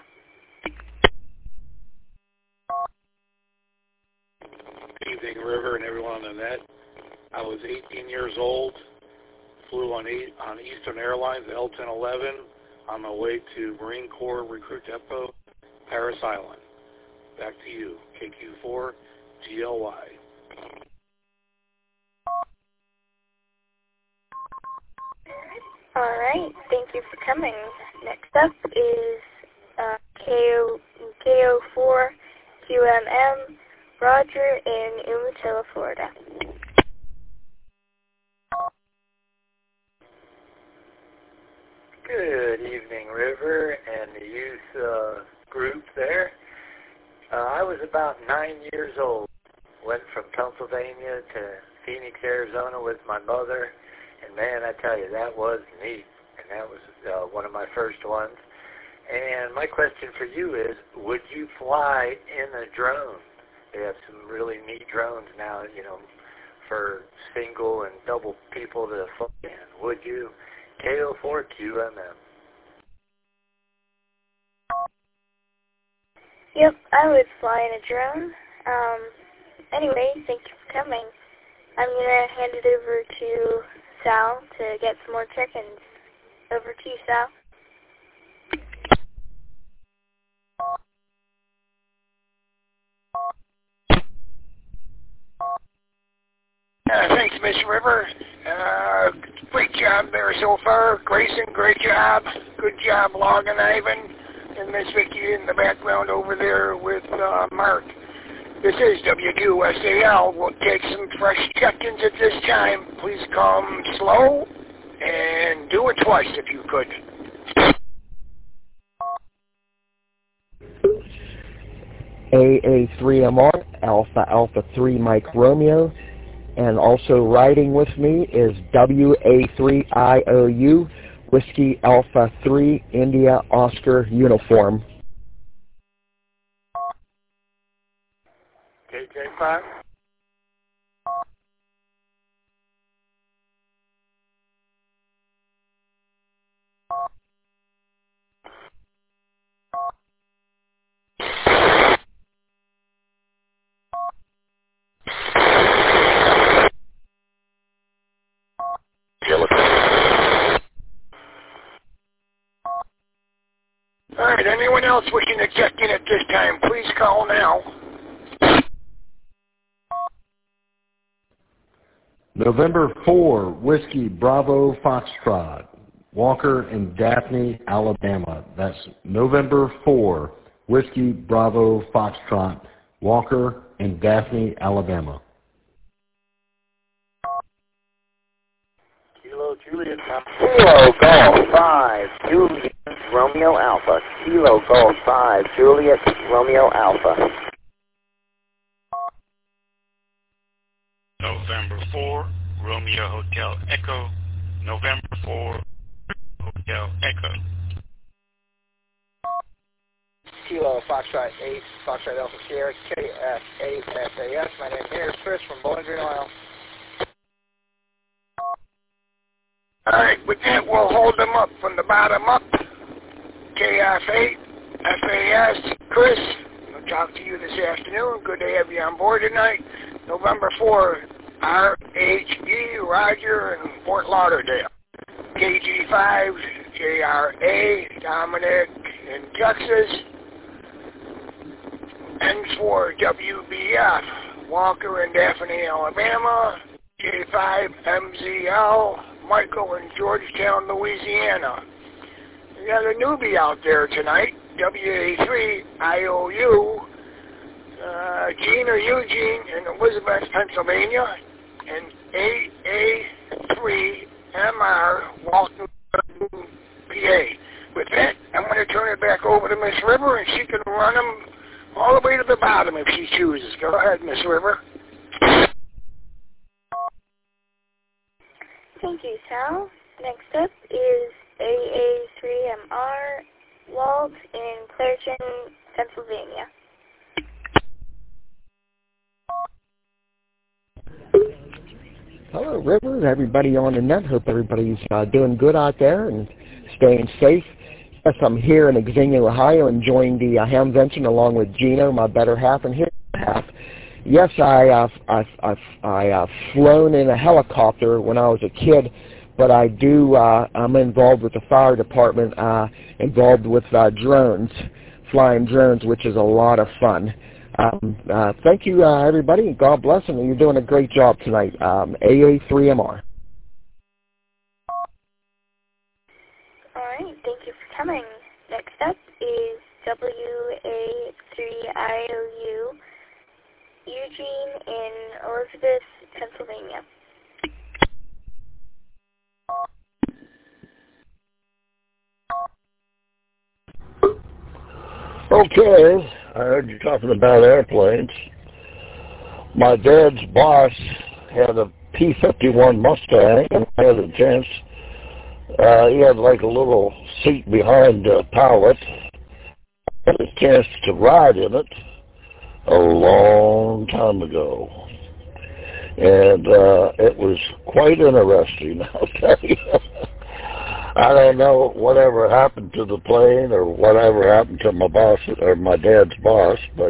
S14: Good evening, River, and everyone on the net. I was 18 years old, flew on Eastern Airlines, L1011, on my way to Marine Corps Recruit Depot, Paris Island. Back to you, KQ4GLY.
S9: All right, thank you for coming. Next up is KO4QMM, Roger in Umatilla, Florida.
S23: Good evening, River, and the youth group there. I was about 9 years old. Went from Pennsylvania to Phoenix, Arizona with my mother, And man, I tell you, that was neat. And that was one of my first ones. And my question for you is, would you fly in a drone? They have some really neat drones now, you know, for single and double people to fly in. Would you? KO4QMM.
S9: Yep, I would fly in a drone. Anyway, thank you for coming. I'm going to hand it over to Sal to get some more check-ins. Over to you, Sal.
S15: Thanks, Miss River. Great job there so far. Grayson, great job. Good job logging, Ivan. And Miss Vicky in the background over there with Mark. This is WQSAL. We'll take some fresh check-ins at this time. Please come slow and do it twice if you could.
S1: AA3MR, Alpha Alpha 3 Mike Romeo, and also riding with me is WA3IOU, Whiskey Alpha 3 India Oscar Uniform.
S23: KJ5.
S15: All right, anyone else wishing to check in at this time, please call now.
S16: November 4, Whiskey Bravo Foxtrot, Walker and Daphne, Alabama. That's November 4, Whiskey Bravo Foxtrot, Walker and Daphne, Alabama.
S23: Kilo Juliet Kilo Golf 5 Juliet Romeo Alpha. Kilo Golf 5 Juliet Romeo Alpha.
S17: November 4 Romeo Hotel Echo. November 4 Hotel Echo.
S18: Kilo Foxtrot 8 Foxtrot Alpha Sierra KF8 SAS. My name here is Chris from Bowling Green, Ohio.
S15: All right, with that, we'll hold them up from the bottom up. KF8, FAS, Chris, I'll talk to you this afternoon. Good to have you on board tonight. November 4, RHE, Roger, in Fort Lauderdale. KG5, JRA, Dominic, in Texas. N4, WBF, Walker and Daphne, Alabama. J5, MZL, Michael in Georgetown, Louisiana. We got a newbie out there tonight, WA3IOU, Gene or Eugene in Elizabeth, Pennsylvania, and AA3MR, Walton, PA. With that, I'm going to turn it back over to Miss River, and she can run them all the way to the bottom if she chooses. Go ahead, Miss River.
S9: Thank you, Sal. Next up is AA3MR, Walt in Clairton, Pennsylvania.
S1: Hello, River. Everybody on the net. Hope everybody's doing good out there and staying safe. Yes, I'm here in Xenia, Ohio, enjoying the Hamvention along with Gino, my better half, and his half. Yes, I've flown in a helicopter when I was a kid, but I do. I'm involved with the fire department, involved with drones, flying drones, which is a lot of fun. Thank you, everybody. God bless, and you're doing a great job tonight. AA3MR.
S9: All right, thank you for coming. Next up is WA3IOU, Eugene in Elizabeth, Pennsylvania.
S25: Okay, I heard you talking about airplanes. My dad's boss
S4: had a P-51 Mustang, and I had a chance. He had like a little seat behind the pilot. I had a chance to ride in it a long time ago. And it was quite interesting, I'll tell you. I don't know whatever happened to the plane or whatever happened to my boss or my dad's boss, but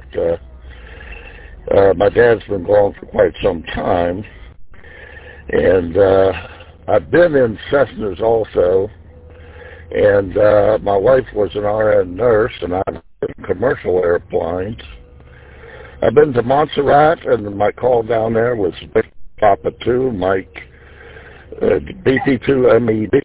S4: my dad's been gone for quite some time. And I've been in Cessnas also, and my wife was an RN nurse, and I've been in commercial airplanes. I've been to Montserrat, and my call down there was Papa 2, Mike, BP2MED.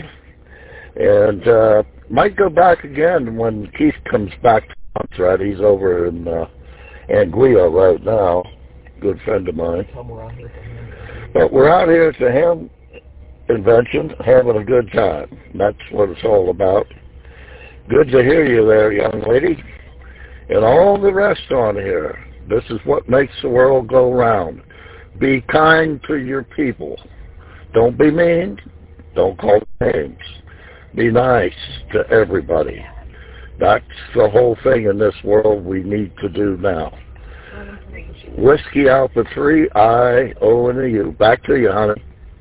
S4: And might go back again when Keith comes back to Montserrat. He's over in Anguilla right now, good friend of mine. But we're out here at the ham convention having a good time. That's what it's all about. Good to hear you there, young lady. And all the rest on here. This is what makes the world go round. Be kind to your people. Don't be mean. Don't call names. Be nice to everybody. That's the whole thing in this world we need to do now. Whiskey Alpha 3, I, O, and a U. Back to you, honey.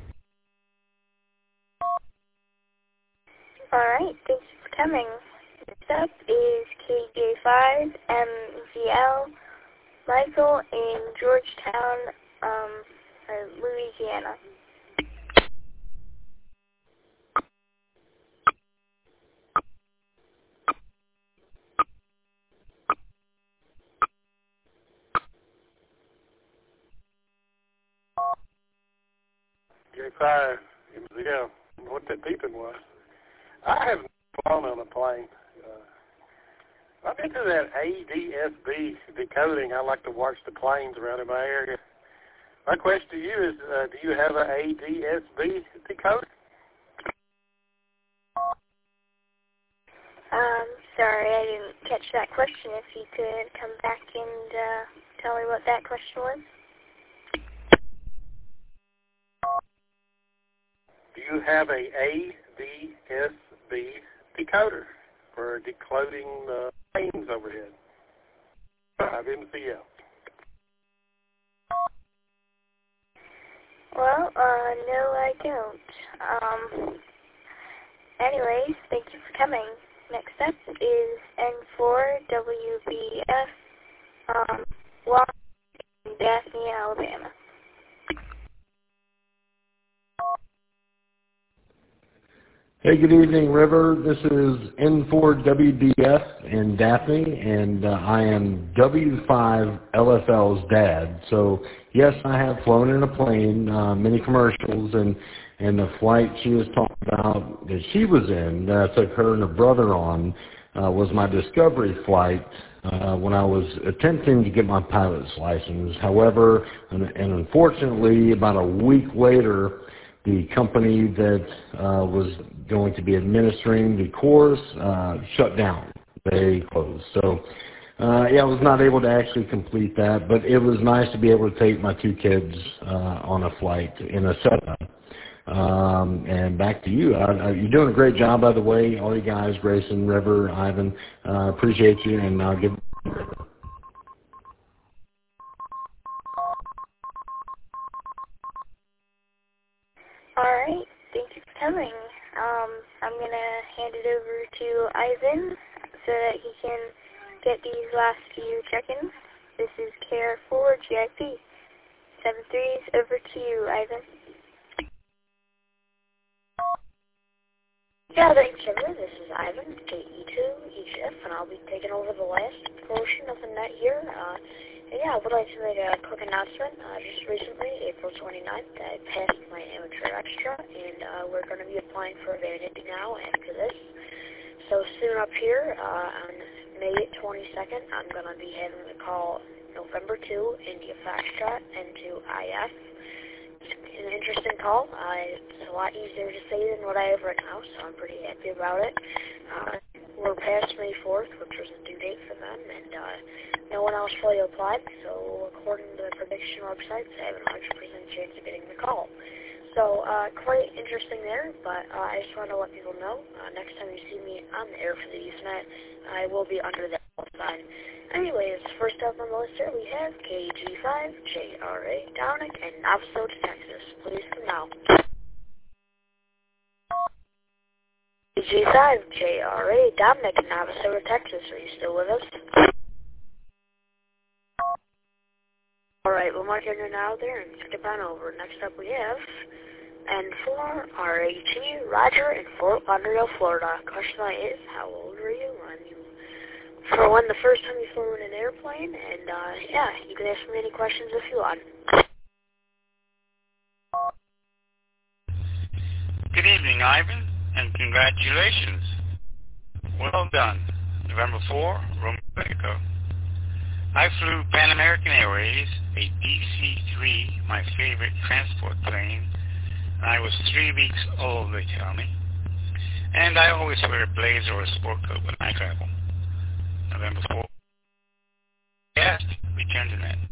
S9: All right, thanks for coming. Next up is KJ5 MVL Michael in Georgetown, Louisiana.
S5: J5, MZL, what that beeping was. I have flown on a plane. I've been to that ADSB decoding. I like to watch the planes around in my area. My question to you is, do you have an ADSB decoder?
S9: Sorry, I didn't catch that question. If you could come back and tell me what that question was.
S5: Do you have a ADSB decoder for decoding the planes overhead? 5 MCL.
S9: Well, no, I don't. Anyways, thank you for coming. Next up is N4WBF, Washington, Daphne, Alabama.
S16: Hey, good evening, River. This is N4WDF in Daphne, and I am W5LFL's dad. So, yes, I have flown in a plane, many commercials, and the flight she was talking about that she was in, that I took her and her brother on, was my Discovery flight when I was attempting to get my pilot's license. However, and unfortunately, about a week later, the company that was going to be administering the course shut down. They closed. So, yeah, I was not able to actually complete that, but it was nice to be able to take my 2 kids on a flight in a setup. And back to you. You're doing a great job, by the way, all you guys, Grayson, River, Ivan. Appreciate you, and I'll give
S9: Alright, thank you for coming. I'm going to hand it over to Ivan so that he can get these last few check-ins. This is KR4 GIP. 7-3s, over to you, Ivan.
S6: Yeah, thanks, Jimmy. This is Ivan, KE2, EGF, and I'll be taking over the last portion of the net here. And yeah, I would like to make a quick announcement. Just recently, April 29th, I passed my amateur extra, and we're going to be applying for Vanity now after this. So soon up here, on May 22nd, I'm going to be having the call November 2, India Foxtrot, N2 IF. It's an interesting call. It's a lot easier to say than what I have right now, so I'm pretty happy about it. We're past May 4th, which was the due date for them, and no one else fully applied, so according to the prediction websites, I have a 100% chance of getting the call. So, quite interesting there, but I just want to let people know, next time you see me on the air for the Usenet, I will be under that sign. Anyways, first up on the list here, we have KG5JRA Dominic in Navasota, Texas. Please come now. KG5JRA Dominic in Navasota, Texas. Are you still with us? Alright, we'll mark your now there and skip on over. Next up we have N4RAT Roger in Fort Lauderdale, Florida. Question line is, how old were you when the first time you flew in an airplane? And yeah, you can ask me any questions if you want.
S17: Good evening, Ivan, and congratulations. Well done. November 4, Romeo Echo. I flew Pan American Airways, a DC-3, my favorite transport plane, and I was 3 weeks old, they tell me. And I always wear a blazer or a sport coat when I travel. November 4. Yes, return to net.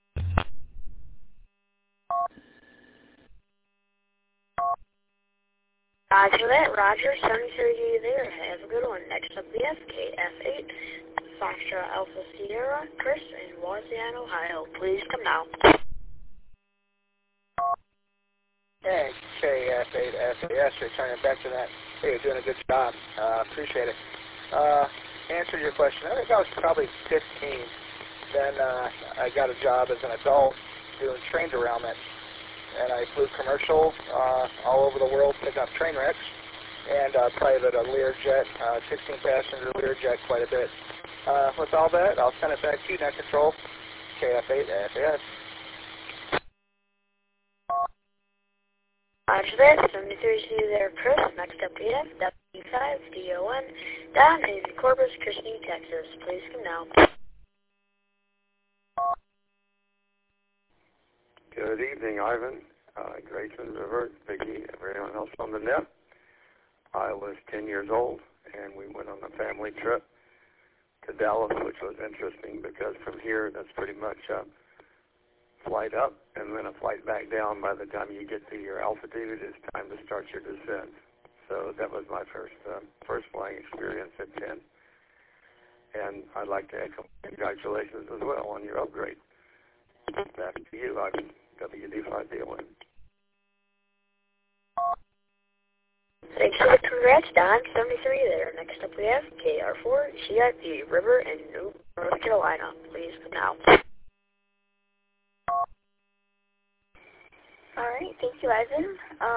S6: Roger that, Roger. 73 there. Have a good one. Next up, we have KF8, Foxtrot Alpha Sierra, Chris in Wauseon, Ohio. Please come now.
S18: Hey, KF8SAS, returning back to that. Hey, you're doing a good job. Appreciate it. Answer your question. I think I was probably 15. Then I got a job as an adult doing train derailment. And I flew commercial all over the world, picked up train wrecks, and private a Learjet, 16-passenger Learjet quite a bit. With all that, I'll send it back to you, Net Control, KF8SAS.
S6: Roger that, 73 there, Chris. Next up we have W5DON, Don in Corpus Christi, Texas. Please come now.
S8: Good evening, Ivan, Grayson, River, Biggie, everyone else on the net. I was 10 years old, and we went on a family trip to Dallas, which was interesting because from here, that's pretty much a flight up and then a flight back down. By the time you get to your altitude, it's time to start your descent. So that was my first flying experience at 10. And I'd like to echo congratulations as well on your upgrade. Back to you, Ivan, WD5DON.
S6: Thanks for the congrats, Don. 73 there. Next up we have KR4CIP, River in North Carolina. Please come now.
S9: Alright, thank you, Ivan.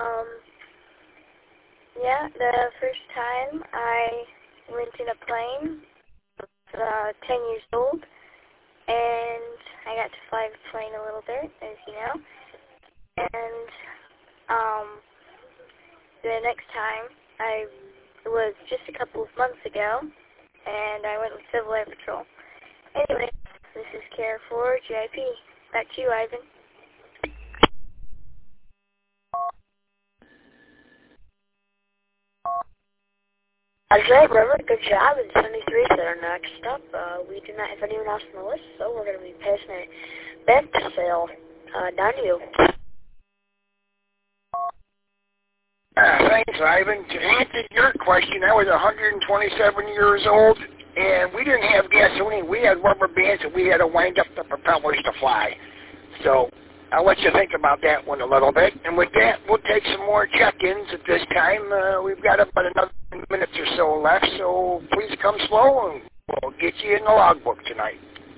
S9: Yeah, the first time I went in a plane, I was 10 years old, and I got to fly the plane a little bit, as you know. And the next time, it was just a couple of months ago, and I went with Civil Air Patrol. Anyway, this is KR4GIP. Back to you, Ivan.
S6: Roger, River, good job. And 73 there. Next up, we do not have anyone else on the list, so we're going to be passing it back to Sale. Down to you.
S15: Thanks, Ivan. To answer your question, I was 127 years old, and we didn't have gasoline. We had rubber bands, and we had to wind up the propellers to fly. So I'll let you think about that one a little bit. And with that, we'll take some more check-ins at this time. We've got about another minutes or so left, so please come slow, and we'll get you in the logbook tonight.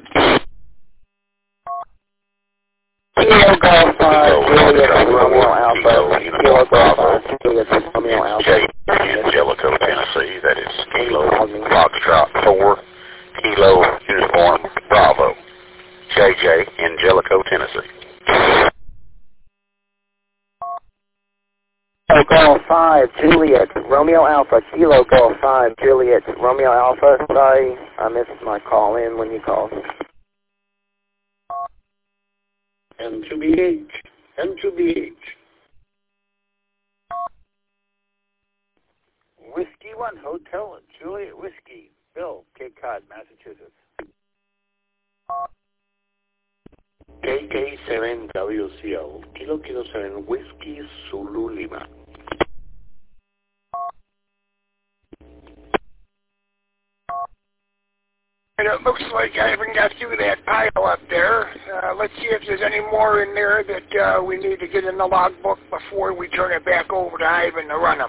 S23: Kilo Golf 5, Juliet, Romeo Alpha, Kilo Golf 5, Juliet, Romeo Alpha.
S11: In Jellicoe, Tennessee, that is Kilo Foxtrot 4, Kilo Uniform Bravo. JJ in Jellicoe, Tennessee.
S23: Kilo Golf 5, Juliet, Romeo Alpha, Kilo Golf 5, Juliet, Romeo Alpha. Sorry, I missed my call in when you called.
S8: N2BH.
S15: Whiskey
S3: 1 Hotel Juliet Whiskey, Bill, Cape Cod, Massachusetts.
S11: KK7WCL, Kilo 7 Whiskey Zulu Lima.
S15: And it looks like I haven't got through that pile up there. Let's see if there's any more in there that we need to get in the logbook before we turn it back over to Ivan to run them.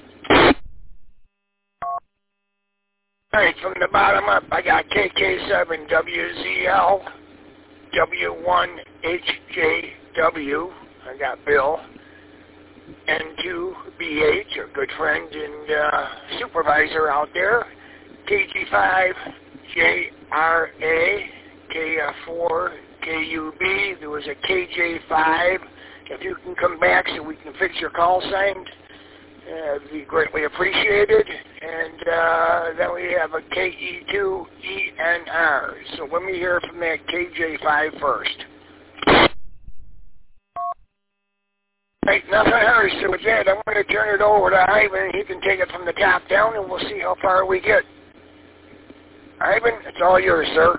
S15: All right, from the bottom up, I got KK7WZL, W1HJW, I got Bill, N2BH, a good friend and supervisor out there, KG5JRA, K4KUB, there was a KJ5. If you can come back so we can fix your call sign, it'd be greatly appreciated. And then we have a KE2ENR. So let me hear from that KJ5 first. Right, nothing else. So with that, I'm going to turn it over to Ivan. He can take it from the top down, and we'll see how far we get. Ivan, it's all yours, sir.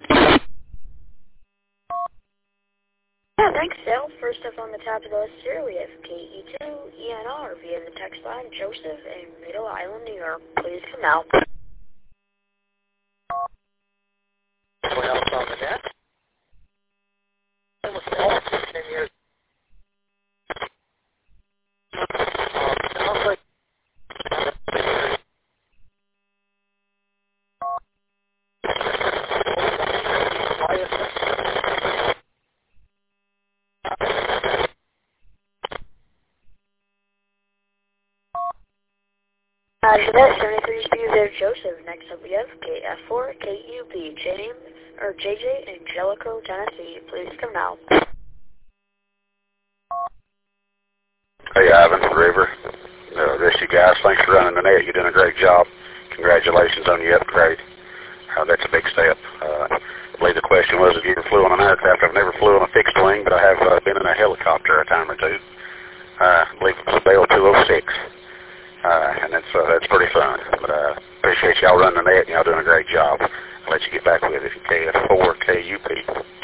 S6: Yeah, thanks, Dale. First up on the top of the list here, we have KE2ENR via the text line, Joseph in Middle Island, New York. Please come out.
S3: Anyone else on the net? Almost all 10 years. Sounds like
S6: So that's 73 speed there, Joseph. Next up we have KF4KUB, JJ in Jellicoe, Tennessee. Please come out.
S13: Hey, Ivan, River. This you guys. Thanks for running the net. You're doing a great job. Congratulations on your upgrade. That's a big step. I believe the question was if you ever flew on an aircraft. I've never flew on a fixed wing, but I have been in a helicopter a time or two. I believe it was a Bell 206. And that's pretty fun. But appreciate y'all running the net and y'all doing a great job. I'll let you get back with it. KF4KUP.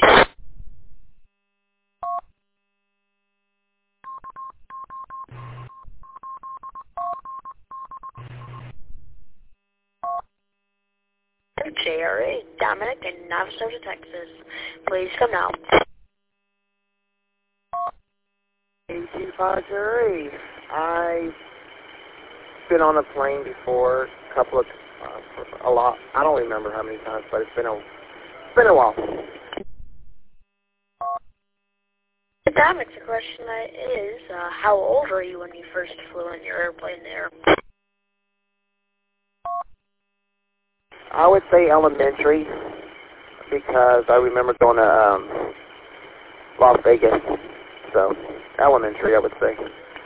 S6: JRA, Dominic in Navasota, Texas. Please come out.
S19: KG5JRA. I've been on a plane before, a lot. I don't remember how many times, but it's been a while.
S6: Dominic, the question is, how old were you when you first flew in your airplane there?
S19: I would say elementary, because I remember going to Las Vegas. So, elementary, I would say.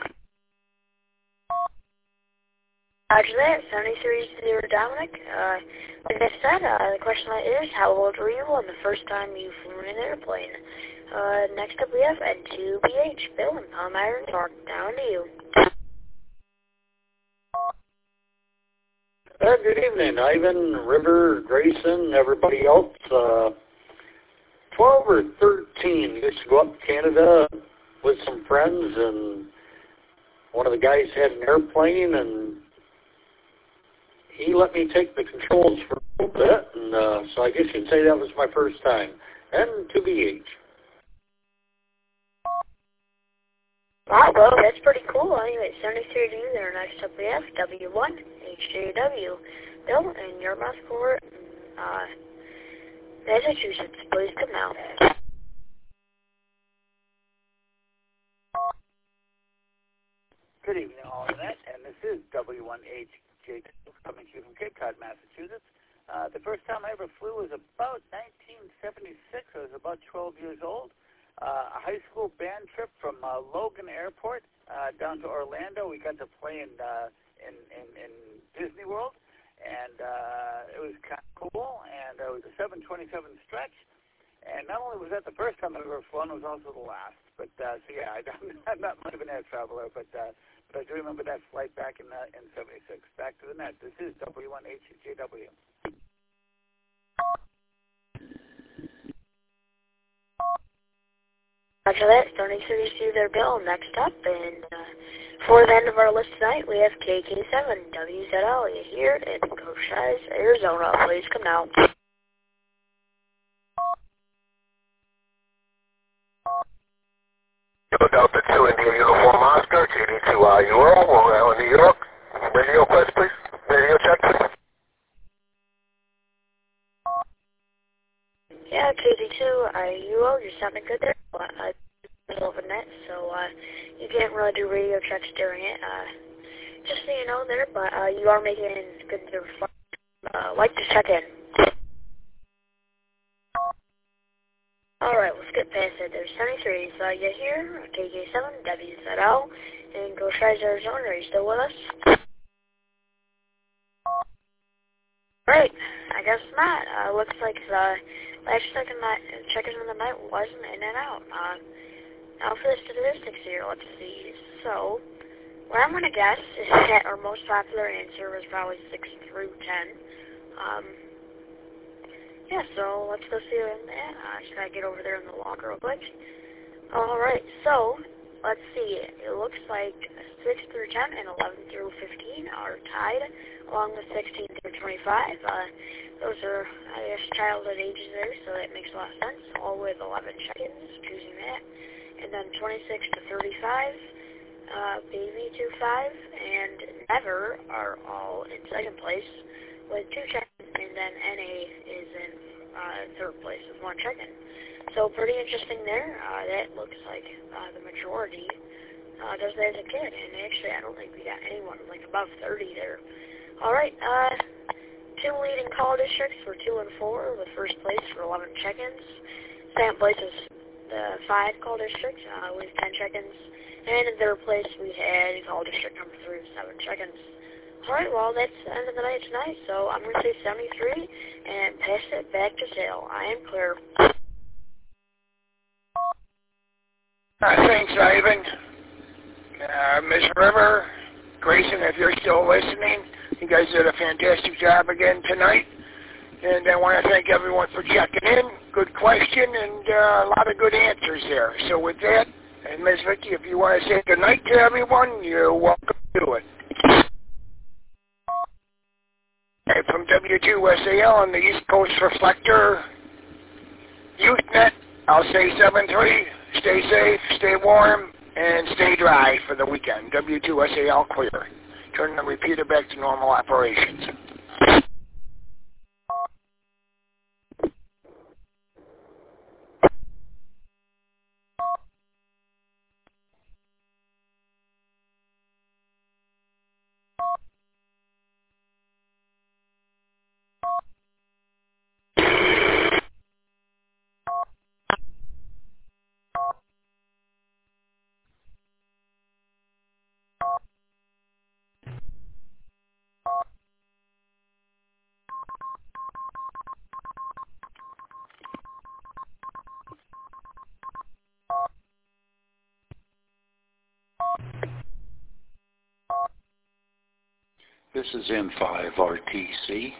S6: After that, 73 Dominic. Like I said, the question is, how old were you on the first time you flew in an airplane? Next up we have N2BH, Bill in Palmyra, New York. Down to you.
S3: Good evening, Ivan, River, Grayson, everybody else. 12 or 13 used to go up to Canada with some friends, and one of the guys had an airplane, and he let me take the controls for a little bit, and so I guess you'd say that was my first time. N2BH.
S6: Wow, well, that's pretty cool. Anyway, 73 to you there. Next up we have W1HJW, Bill in Yermouthport, Massachusetts. Please come out.
S3: Good evening, all of that, and this is W1HJ coming to you from Cape Cod, Massachusetts. The first time I ever flew was about 1976. I was about 12 years old. A high school band trip from Logan Airport down to Orlando. We got to play in Disney World, and it was kind of cool. And it was a 727 stretch. And not only was that the first time I've ever flown, it was also the last. But so yeah, I'm not much of an air traveler, but But I do remember that flight back in '76. Back to the net. This is W1HJW.
S6: After that, starting to receive their bill. Next up, and for the end of our list tonight, we have KK7WZL here in Cochise, Arizona. Please come now.
S11: Delta 2 India Uniform Oscar, KD2 Euro, Long Island, New York. Radio quest, please. Radio check, please.
S6: Yeah, KD2 Euro, you're sounding good there. Middle of a net, so you can't really do radio checks during it. Just so you know there, but you are making good fun. Like to check in. Alright, we'll skip past it. There's 73. So you here, KK7WZL, in Cochise, Arizona. Are you still with us? Right, I guess not. Looks like the last check-in of the night wasn't in and out. Now for the statistics here, let's see. So, what I'm going to guess is that our most popular answer was probably 6 through 10. Yeah, so let's go see that. Just got to get over there in the log real quick. Alright, so, let's see. It looks like 6 through 10 and 11 through 15 are tied, along with 16 through 25. Those are, I guess, childhood ages there, so that makes a lot of sense. All with 11 check-ins, choosing that. And then 26 to 35, Baby to 5, and Never are all in second place with 2 check-ins, and then NA is in third place with 1 check-in. So pretty interesting there. That looks like the majority does that as a kid, and actually I don't think we got anyone like above 30 there. Alright, 2 leading call districts were 2 and 4, with first place for 11 check-ins. Second place is the 5 call districts with 10 check-ins. And in third place, we had call district number 3 with 7 check-ins. Alright, well, that's the end of the night tonight, so I'm going to say 73 and pass it back to Sale. I am clear.
S15: Thanks, Ivan. Ms. River, Grayson, if you're still listening, you guys did a fantastic job again tonight. And I want to thank everyone for checking in. Good question and a lot of good answers there. So with that, and Ms. Vicky, if you want to say good night to everyone, you're welcome to do it. And from W2SAL on the East Coast Reflector Usenet, I'll say 7-3. Stay safe, stay warm, and stay dry for the weekend. W2SAL clear. Turn the repeater back to normal operations.
S7: This is N5RTC.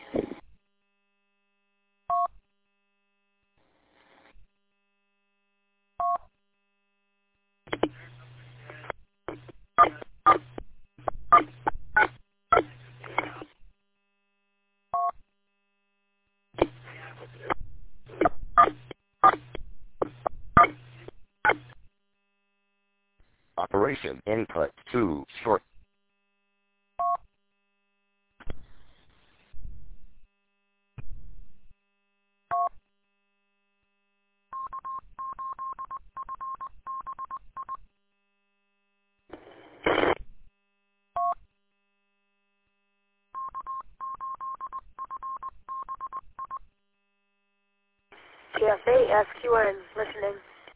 S10: Operation input 2 short.
S6: TFA, SQN, listening.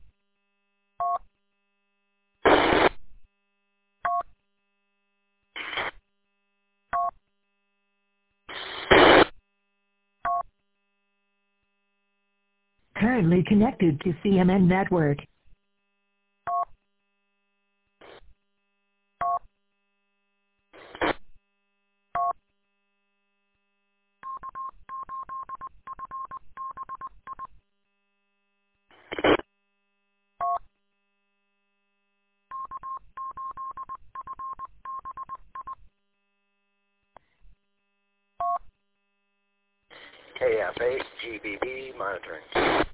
S20: Currently connected to CMN network.
S2: KF8 GBB monitoring.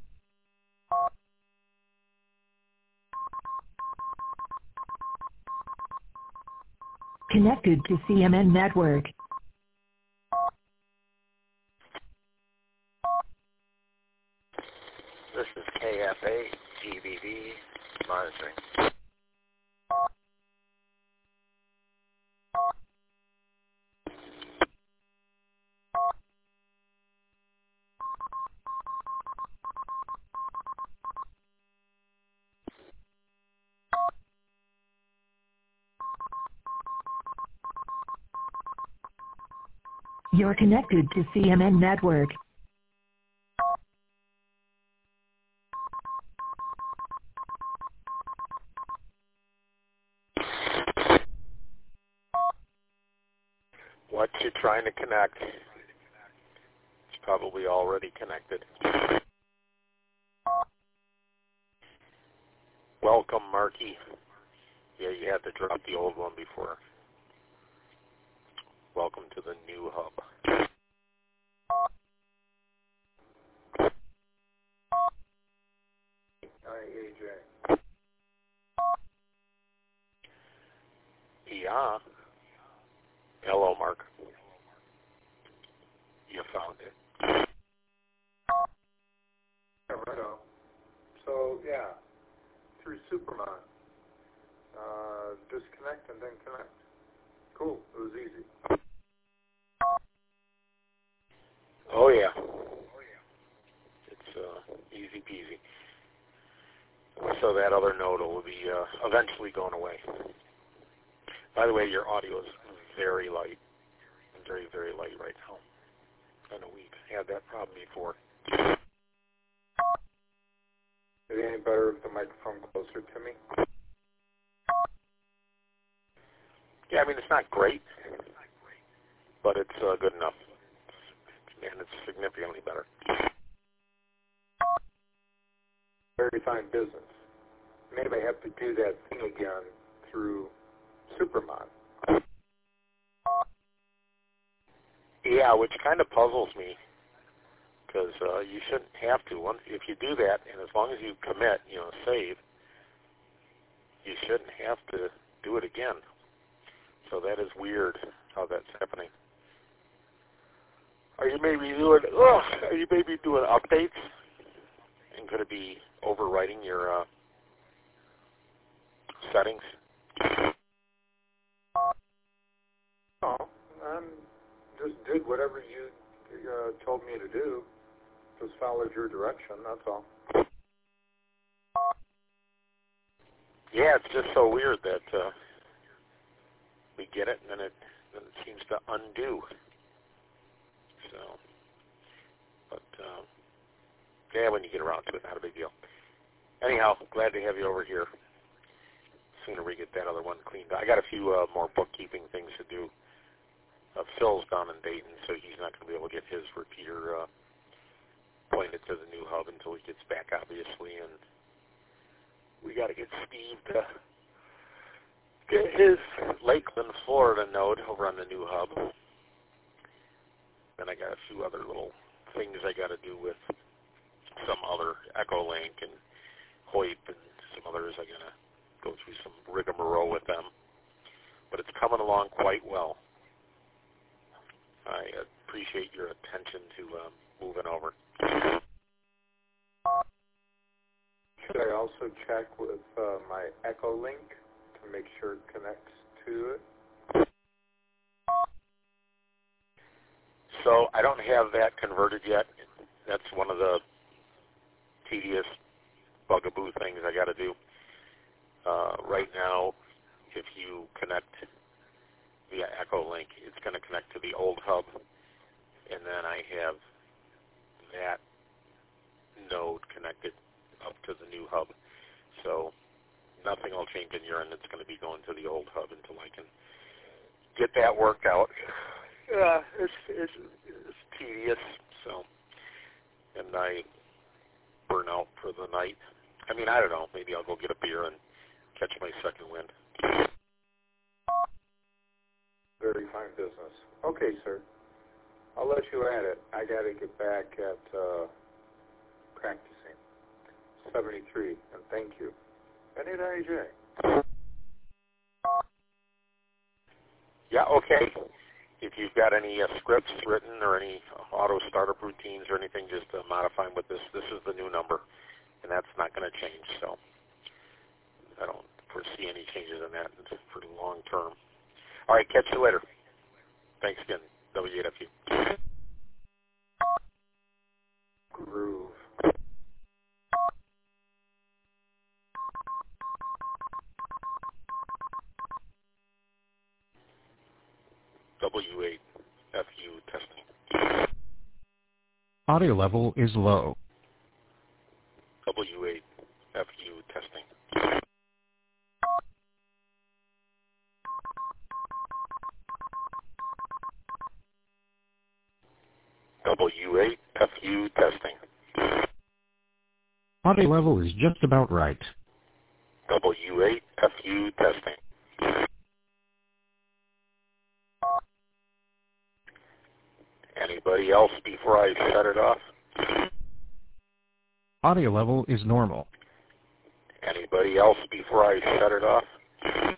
S20: Connected to CMN Network.
S2: This is KF8 GBB monitoring.
S20: You're connected to CMN Network.
S11: What you're trying to connect, it's probably already connected. Welcome, Marky. Yeah, you had to drop the old one before. Welcome to the new hub.
S5: IAJ.
S11: Yeah. Hello, Mark. You found it.
S5: Yeah, right on. So, yeah, through Superman. Disconnect and then connect. Cool. It was easy.
S11: Oh, yeah. It's easy peasy. So that other node will be eventually going away. By the way, your audio is very light. Very, very light right now. I know we've had that problem before.
S5: Is it any better with the microphone closer to me?
S11: Yeah, I mean, it's not great, but it's good enough. And it's significantly better.
S5: Very fine business. Maybe I have to do that thing again through Supermon.
S11: Yeah, which kind of puzzles me, because you shouldn't have to. If you do that, and as long as you commit, save, you shouldn't have to do it again. So that is weird how that's happening. Are you maybe doing updates? And could it be overwriting your settings?
S5: No, I just did whatever you told me to do. Just followed your direction, that's all.
S11: Yeah, it's just so weird that we get it, and then it seems to undo. So, but yeah, when you get around to it, not a big deal. Anyhow, glad to have you over here. Sooner we get that other one cleaned up. I got a few more bookkeeping things to do. Phil's down in Dayton, so he's not going to be able to get his repeater pointed to the new hub until he gets back, obviously, and we got to get Steve to get his Lakeland, Florida node over on the new hub. Then I got a few other little things I got to do with some other Echolink and Hoyp and some others. I got to go through some rigmarole with them. But it's coming along quite well. I appreciate your attention to moving over.
S5: Should I also check with my Echolink to make sure it connects to it?
S11: So I don't have that converted yet. That's one of the tedious bugaboo things I got to do. Right now, if you connect via Echolink, it's going to connect to the old hub, and then I have that node connected up to the new hub. So nothing will change in your end. It's going to be going to the old hub until I can get that worked out. It's tedious, so, and I burn out for the night. I mean, I don't know. Maybe I'll go get a beer and catch my second wind.
S5: Very fine business. Okay, sir.
S12: I'll let you at it. I got to get back at practicing. 73, and thank you. Any AJ.
S11: Yeah, okay. If you've got any scripts written or any auto startup routines or anything, just modify them with this. This is the new number, and that's not going to change. So I don't foresee any changes in that for the long term. All right, catch you later. Thanks again, W8FU.
S12: Groove.
S11: W8FU testing.
S1: Audio level is low.
S11: W8FU testing. W8FU testing.
S1: Audio level is just about right.
S11: W8FU testing. Anybody else before I shut it off?
S1: Audio level is normal.
S11: Anybody else before I shut it off?